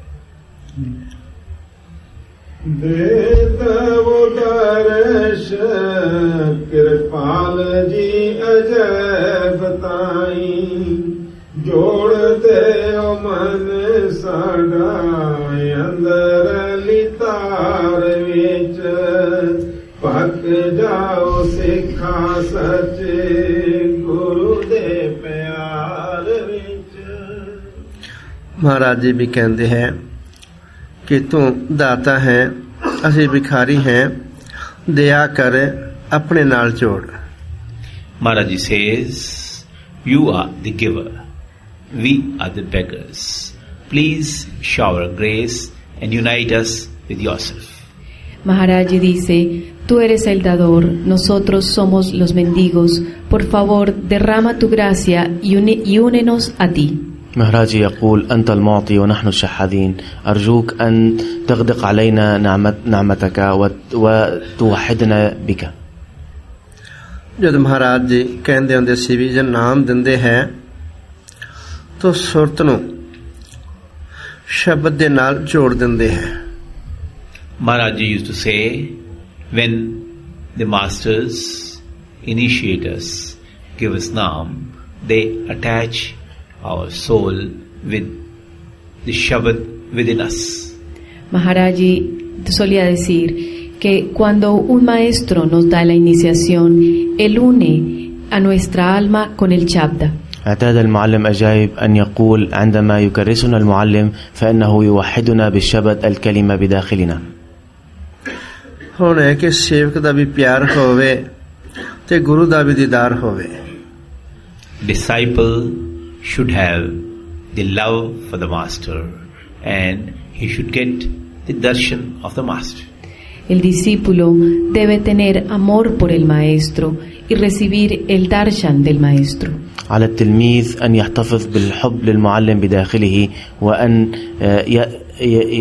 जोड़ते हो मन साडा अंदर लितार विच पक जाओ सिखा सचे गुरु दे प्यार विच. महाराज जी भी कहते हैं कि तू दाता है असी भिखारी हैं दया कर अपने नाल जोड़. Maharaj Ji says, you are the giver, we are the beggars. Please shower grace and unite us with yourself. Maharaj dice, tú eres el dador, nosotros somos los mendigos. Por favor, derrama tu gracia y únenos a ti. مهراجي يقول أنت المعطي ونحن الشحاذين أرجوك أن تغدق علينا نعمتك وتوحدنا بك. जब महाराज जी कहते होंगे सी भी जो नाम देंदे हैं तो सुरत नूं शब्द दे नाल जोड़ देंदे हैं. Maharaj Ji used to say, when the masters, initiators, give us naam, they attach our soul with the Shabad within us. Maharaj Ji solía decir que cuando un maestro nos da la iniciación, él une a nuestra alma con el Shabda. اعتاد المعلم أجايب أن يقول عندما يكرسنا المعلم فإنه يوحدنا بالشبد الكلمة بداخلنا. ਹੁਣ ਹੈ ਕਿ ਸੇਵਕ ਦਾ ਵੀ ਪਿਆਰ ਹੋਵੇ ਤੇ ਗੁਰੂ ਦਾ ਵੀ ਦੀਦਾਰ ਹੋਵੇ. Disciple should have the love for the master and he should get the darshan of the master. El discípulo debe tener amor por el maestro y recibir el darshan del maestro. على التلميذ أن يحتفظ بالحب للمعلم بداخله وأن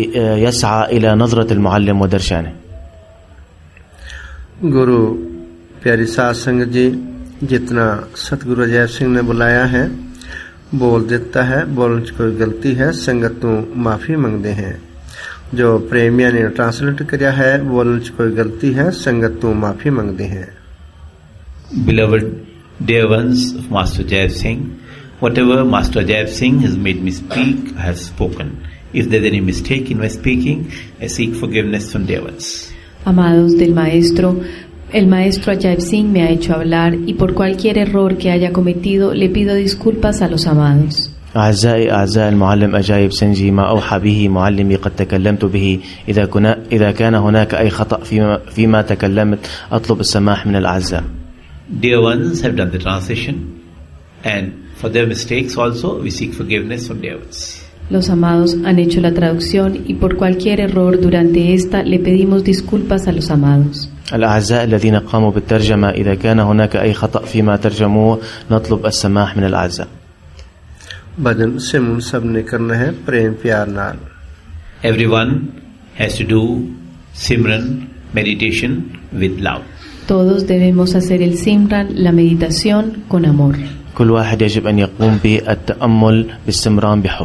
يسعى إلى نظرة المعلم ودرشانه. गुरु प्यारी साध संगत जी, जितना सतगुरु अजैब सिंह ने बुलाया है बोल ਦਿੱਤਾ ਹੈ, ਬੋਲਣ 'ਚ ਕੋਈ ਗਲਤੀ ਹੈ ਸੰਗਤ ਤੋਂ ਮਾਫੀ ਮੰਗਦੇ हैं। जो प्रेमिया ने ट्रांसलेट किया है, बोलने 'ਚ ਕੋਈ ਗਲਤੀ ਹੈ ਸੰਗਤ ਤੋਂ ਮਾਫੀ ਮੰਗਦੇ हैं। Beloved dear ones of Master Ajaib Singh, whatever Master Ajaib Singh has made me speak, I have spoken. If there is any mistake in my speaking, I seek forgiveness from dear ones. Amados del Maestro, el Maestro Ajaib Singh me ha hecho hablar y por cualquier error que haya cometido le pido disculpas a los amados. أعزائي المعلم أجايب سنجي، ما أوحى به معلمي قد تكلمت به، إذا كان هناك أي خطأ فيما تكلمت أطلب السماح من الأعزاء. Dear ones have done the translation, and for their mistakes also we seek forgiveness from dear ones. Los amados han hecho la traducción y por cualquier error durante esta le pedimos disculpas a los amados. الأعزاء الذين قاموا بالترجمة، إذا كان هناك أي خطأ فيما ترجموه نطلب السماح من الأعزاء. भजन सिमरन सब ने करना है प्रेम प्यार नाल। Everyone has to do Simran meditation with love. Todos debemos hacer el Simran, la meditación, con amor. كل واحد يجب أن يقوم بالتأمل باستمرار بحب.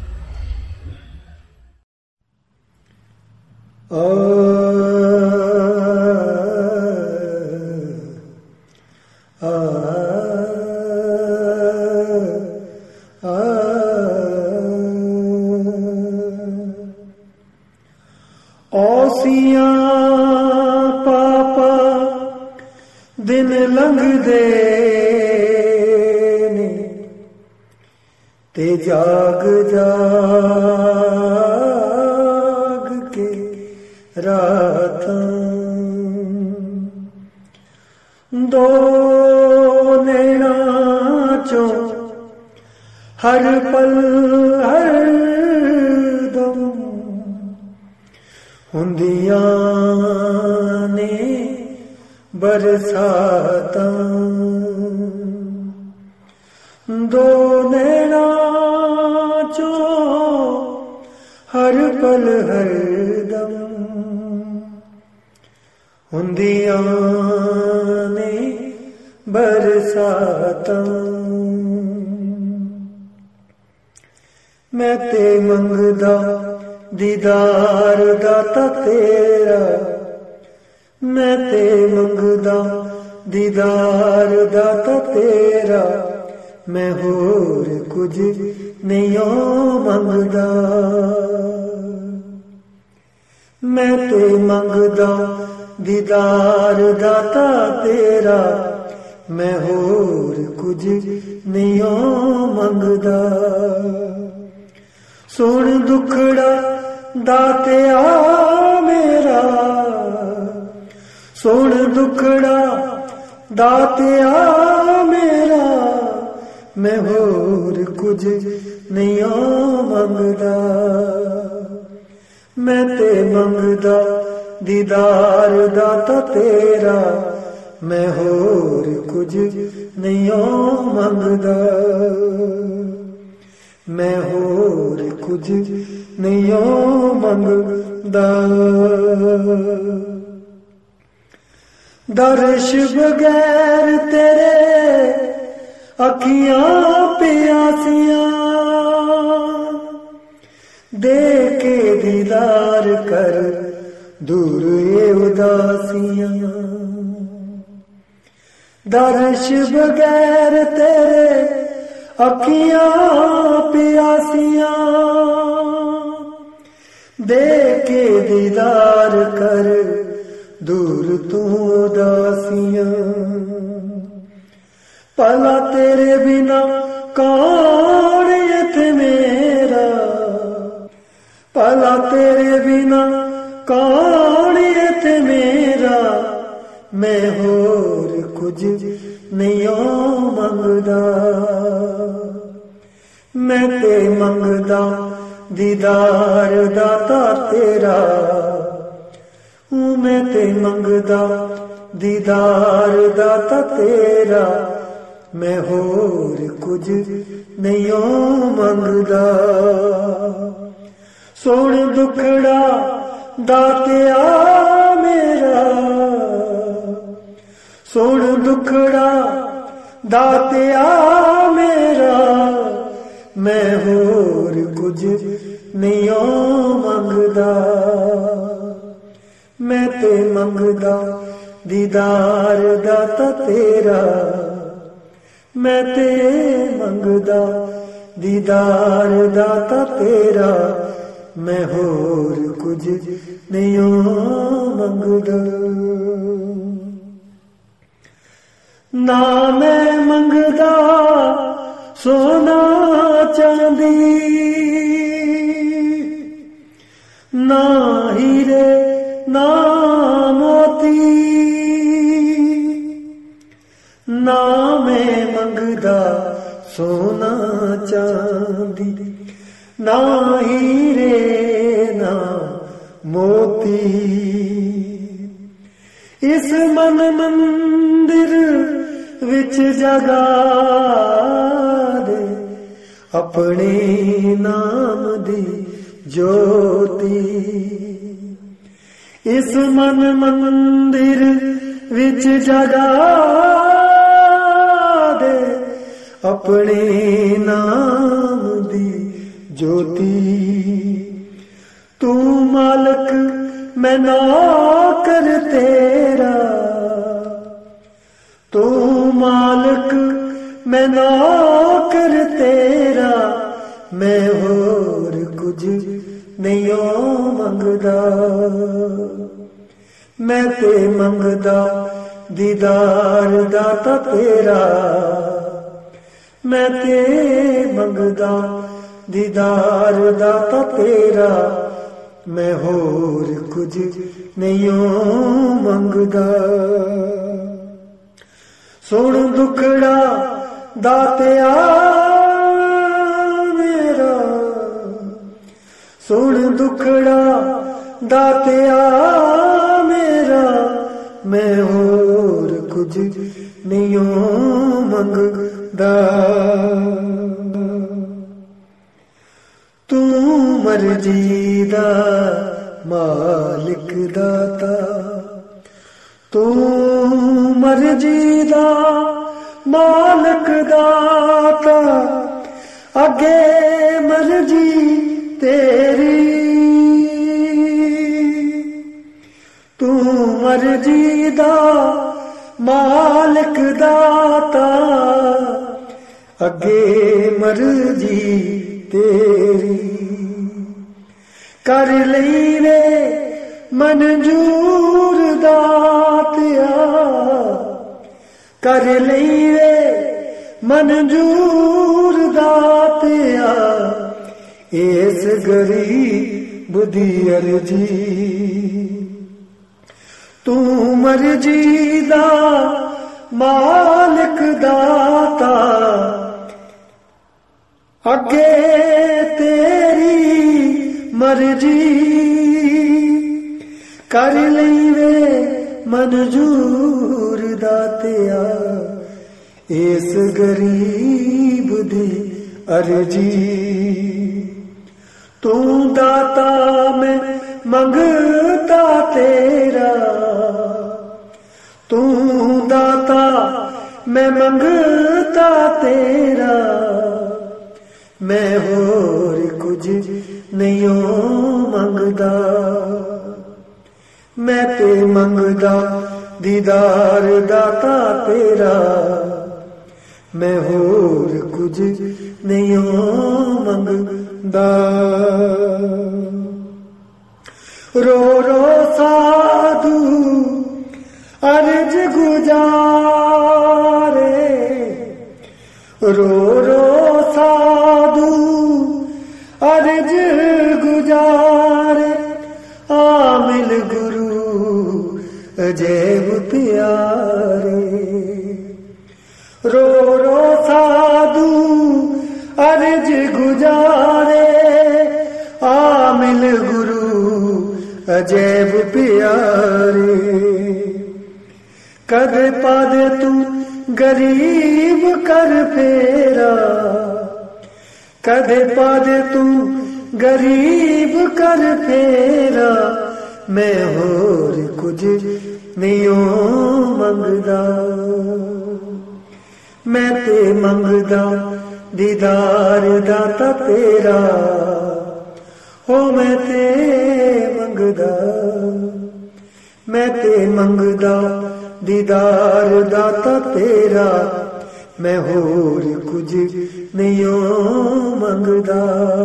औसियां पापा दिन लंघदे ने ते जाग जाग के रातां दो नैना चों हर पल हर दम ਹੁੰਦੀਆਂ ਨੇ ਬਰਸਾਤਾਂ ਦੋ ਨੈਣਾਂ ਚੋਂ ਹਰ ਪਲ ਹਰ ਦਮ ਹੁੰਦੀਆਂ ਨੇ ਬਰਸਾਤਾਂ ਮੈਂ ਤੇ ਮੰਗਦਾ दीदार दाता तेरा, मैं ते मंगदा दीदार दाता तेरा, मैं होर कुछ नहीं मंगदा। मैं ते मंगदा दीदार दाता तेरा, मैं होर कुछ नहीं मंगदा। सुन दुखड़ा दातिया मेरा, सुन दुखड़ा दातिया मेरा, मैं होर कुछ नहीं मंगदा। मैं ते मंगदा दीदार दाता तेरा, मैं होर कुछ नहीं मंगदा। मैं होर कुछ नहीं मंगदा। दर्श बगैर तेरे अखियां प्यासियां, देखे दीदार कर दूर ये उदासियां। दर्श बगैर तेरे अखियां प्यासियां, देखे दीदार कर दूर तू उदासियां। भला तेरे बिना कौन इत्थे मेरा, भला तेरे बिना कौन इत्थे मेरा, मैं होर कुछ नहीं मंगदा। मैं ते मंगदा दीदार दाता तेरा, मैं ते मंगदा दीदार दाता तेरा, मैं होर कुछ नहीं मंगदा। सुन दुखड़ा दातिया मेरा, ਸੁਣ ਦੁਖੜਾ ਦਾਤਿਆ ਮੇਰਾ, ਮੈਂ ਹੋਰ ਕੁਝ ਨਹੀਂ ਮੰਗਦਾ। ਮੈਂ ਤੇ ਮੰਗਦਾ ਦੀਦਾਰ ਦਾਤਾ ਤੇਰਾ, ਮੈਂ ਤੇ ਮੰਗਦਾ ਦੀਦਾਰ ਦਾਤਾ ਤੇਰਾ, ਮੈਂ ਹੋਰ ਕੁਝ ਨਹੀਂ ਮੰਗਦਾ। ਨਾ ਮੈਂ ਮੰਗਦਾ ਸੋਨਾ ਚਾਂਦੀ, ਨਾ ਹੀਰੇ ਨਾ ਮੋਤੀ, ਨਾ ਮੈਂ ਮੰਗਦਾ ਸੋਨਾ ਚਾਂਦੀ, ਨਾ ਹੀਰੇ ਨਾ ਮੋਤੀ। ਇਸ ਮਨ ਮੰਦਿਰ ਵਿੱਚ ਜਗਾ ਦੇ ਆਪਣੇ ਨਾਮ ਦੀ ਜੋਤੀ। ਇਸ ਮਨ ਮੰਦਿਰ ਵਿੱਚ ਜਗਾ ਦੇ ਆਪਣੇ ਨਾਮ ਦੀ ਜੋਤੀ। ਤੂੰ ਮਾਲਕ ਮੈਂ ਨੌਕਰ ਤੇਰਾ, ਤੂੰ ਮਾਲਕ ਮੈਂ ਨੌਕਰ ਤੇਰਾ, ਮੈਂ ਹੋਰ ਕੁਝ ਨਹੀਂ ਮੰਗਦਾ। ਮੈਂ ਤੇ ਮੰਗਦਾ ਦੀਦਾਰ ਦਾਤਾ ਤੇਰਾ, ਮੈਂ ਤੇ ਮੰਗਦਾ ਦੀਦਾਰ ਦਾਤਾ ਤੇਰਾ, ਮੈਂ ਹੋਰ ਕੁਝ ਨਹੀਂ ਮੰਗਦਾ। ਸੁਣ ਦੁਖੜਾ ਦਾਤਿਆ ਮੇਰਾ, ਸੁਣ ਦੁਖੜਾ ਦਾਤਿਆ ਮੇਰਾ, ਮੈਂ ਹੋਰ ਕੁਝ ਨਹੀਂ ਮੰਗਦਾ। ਤੂੰ ਮਰਜ਼ੀ ਦਾ ਮਾਲਿਕ ਦਾਤਾ, ਤੂੰ ਮਰਜ਼ੀ ਦਾ ਮਾਲਕ ਦਾਤਾ, ਅੱਗੇ ਮਰਜ਼ੀ ਤੇਰੀ। ਤੂੰ ਮਰਜ਼ੀ ਦਾ ਮਾਲਕ ਦਾਤਾ, ਅੱਗੇ ਮਰਜ਼ੀ ਤੇਰੀ। ਕਰ ਲਈ ਵੇ ਮਨਜ਼ੂਰ ਦਾਤਿਆ, ਕਰ ਲਈ ਵੇ ਮਨਜ਼ੂਰ ਦਾਤਿਆ, ਇਸ ਗਰੀਬ ਦੀ ਅਰਜੀ। ਤੂੰ ਮਰਜ਼ੀ ਦਾ ਮਾਲਕ ਦਾਤਾ, ਅੱਗੇ ਤੇਰੀ ਮਰਜ਼ੀ। ਕਰ ਲਈ ਵੇ ਮਨਜ਼ੂਰ ਦਾਤਿਆ, ਇਸ ਗਰੀਬ ਦੀ ਅਰਜੀ। ਤੂੰ ਦਾਤਾ ਮੈਂ ਮੰਗਤਾ ਤੇਰਾ, ਤੂੰ ਦਾਤਾ ਮੈਂ ਮੰਗਤਾ ਤੇਰਾ, ਮੈਂ ਹੋਰ ਕੁਝ ਨਹੀਂ ਮੰਗਦਾ। ਮੈਂ ਤੇ ਮੰਗਦਾ ਦੀਦਾਰ ਦਾਤਾ ਤੇਰਾ, ਮੈਂ ਹੋਰ ਕੁਝ ਨਹੀਂ ਮੰਗਦਾ। ਰੋ ਰੋ ਸਾਧੂ ਅਰਜ ਗੁਜ਼ਾਰੇ, ਰੋ ਰੋ ਸਾਧੂ ਅਰਜ ਗੁਜ਼ਾਰੇ, ਆ ਮਿਲ ਗੁਰੂ ਅਜੈਬ ਪਿਆਰੇ। ਰੋ ਰੋ ਸਾਧੂ ਅਰਜ ਗੁਜ਼ਾਰੇ, ਆ ਮਿਲ ਗੁਰੂ ਅਜੈਬ ਪਿਆਰੇ। ਕਦੇ ਪਾਦੇ ਤੂੰ ਗਰੀਬ ਕਰ ਫੇਰਾ, ਕਦੇ ਪਾਦੇ ਤੂੰ ਗਰੀਬ ਕਰ ਫੇਰਾ, ਮੈਂ ਹੋਰ ਕੁਝ ਨਹੀਂ ਮੰਗਦਾ। ਮੈਂ ਤੇ ਮੰਗਦਾ ਦੀਦਾਰ ਦਾਤਾ ਤੇਰਾ, ਹੋ ਮੈਂ ਤੇ ਮੰਗਦਾ। ਮੈਂ ਤੇ ਮੰਗਦਾ ਦੀਦਾਰ ਦਾਤਾ ਤੇਰਾ, ਮੈਂ ਹੋਰ ਕੁਝ ਨਹੀਂ ਮੰਗਦਾ।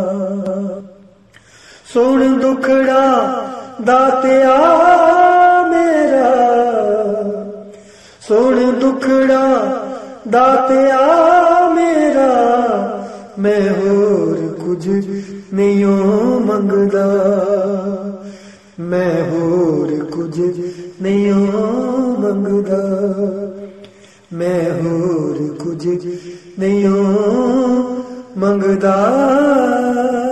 ਸੁਣ ਦੁਖੜਾ ਦਾਤਿਆ ਮੇਰਾ, ਸੁਣ ਦੁਖੜਾ ਦਾਤਿਆ ਮੇਰਾ, ਮੈਂ ਹੋਰ ਕੁਝ ਨਹੀਂ ਮੰਗਦਾ। ਮੈਂ ਹੋਰ ਕੁਝ ਨਹੀਂ ਮੰਗਦਾ। ਮੈਂ ਹੋਰ ਕੁਝ ਨਹੀਂ ਮੰਗਦਾ।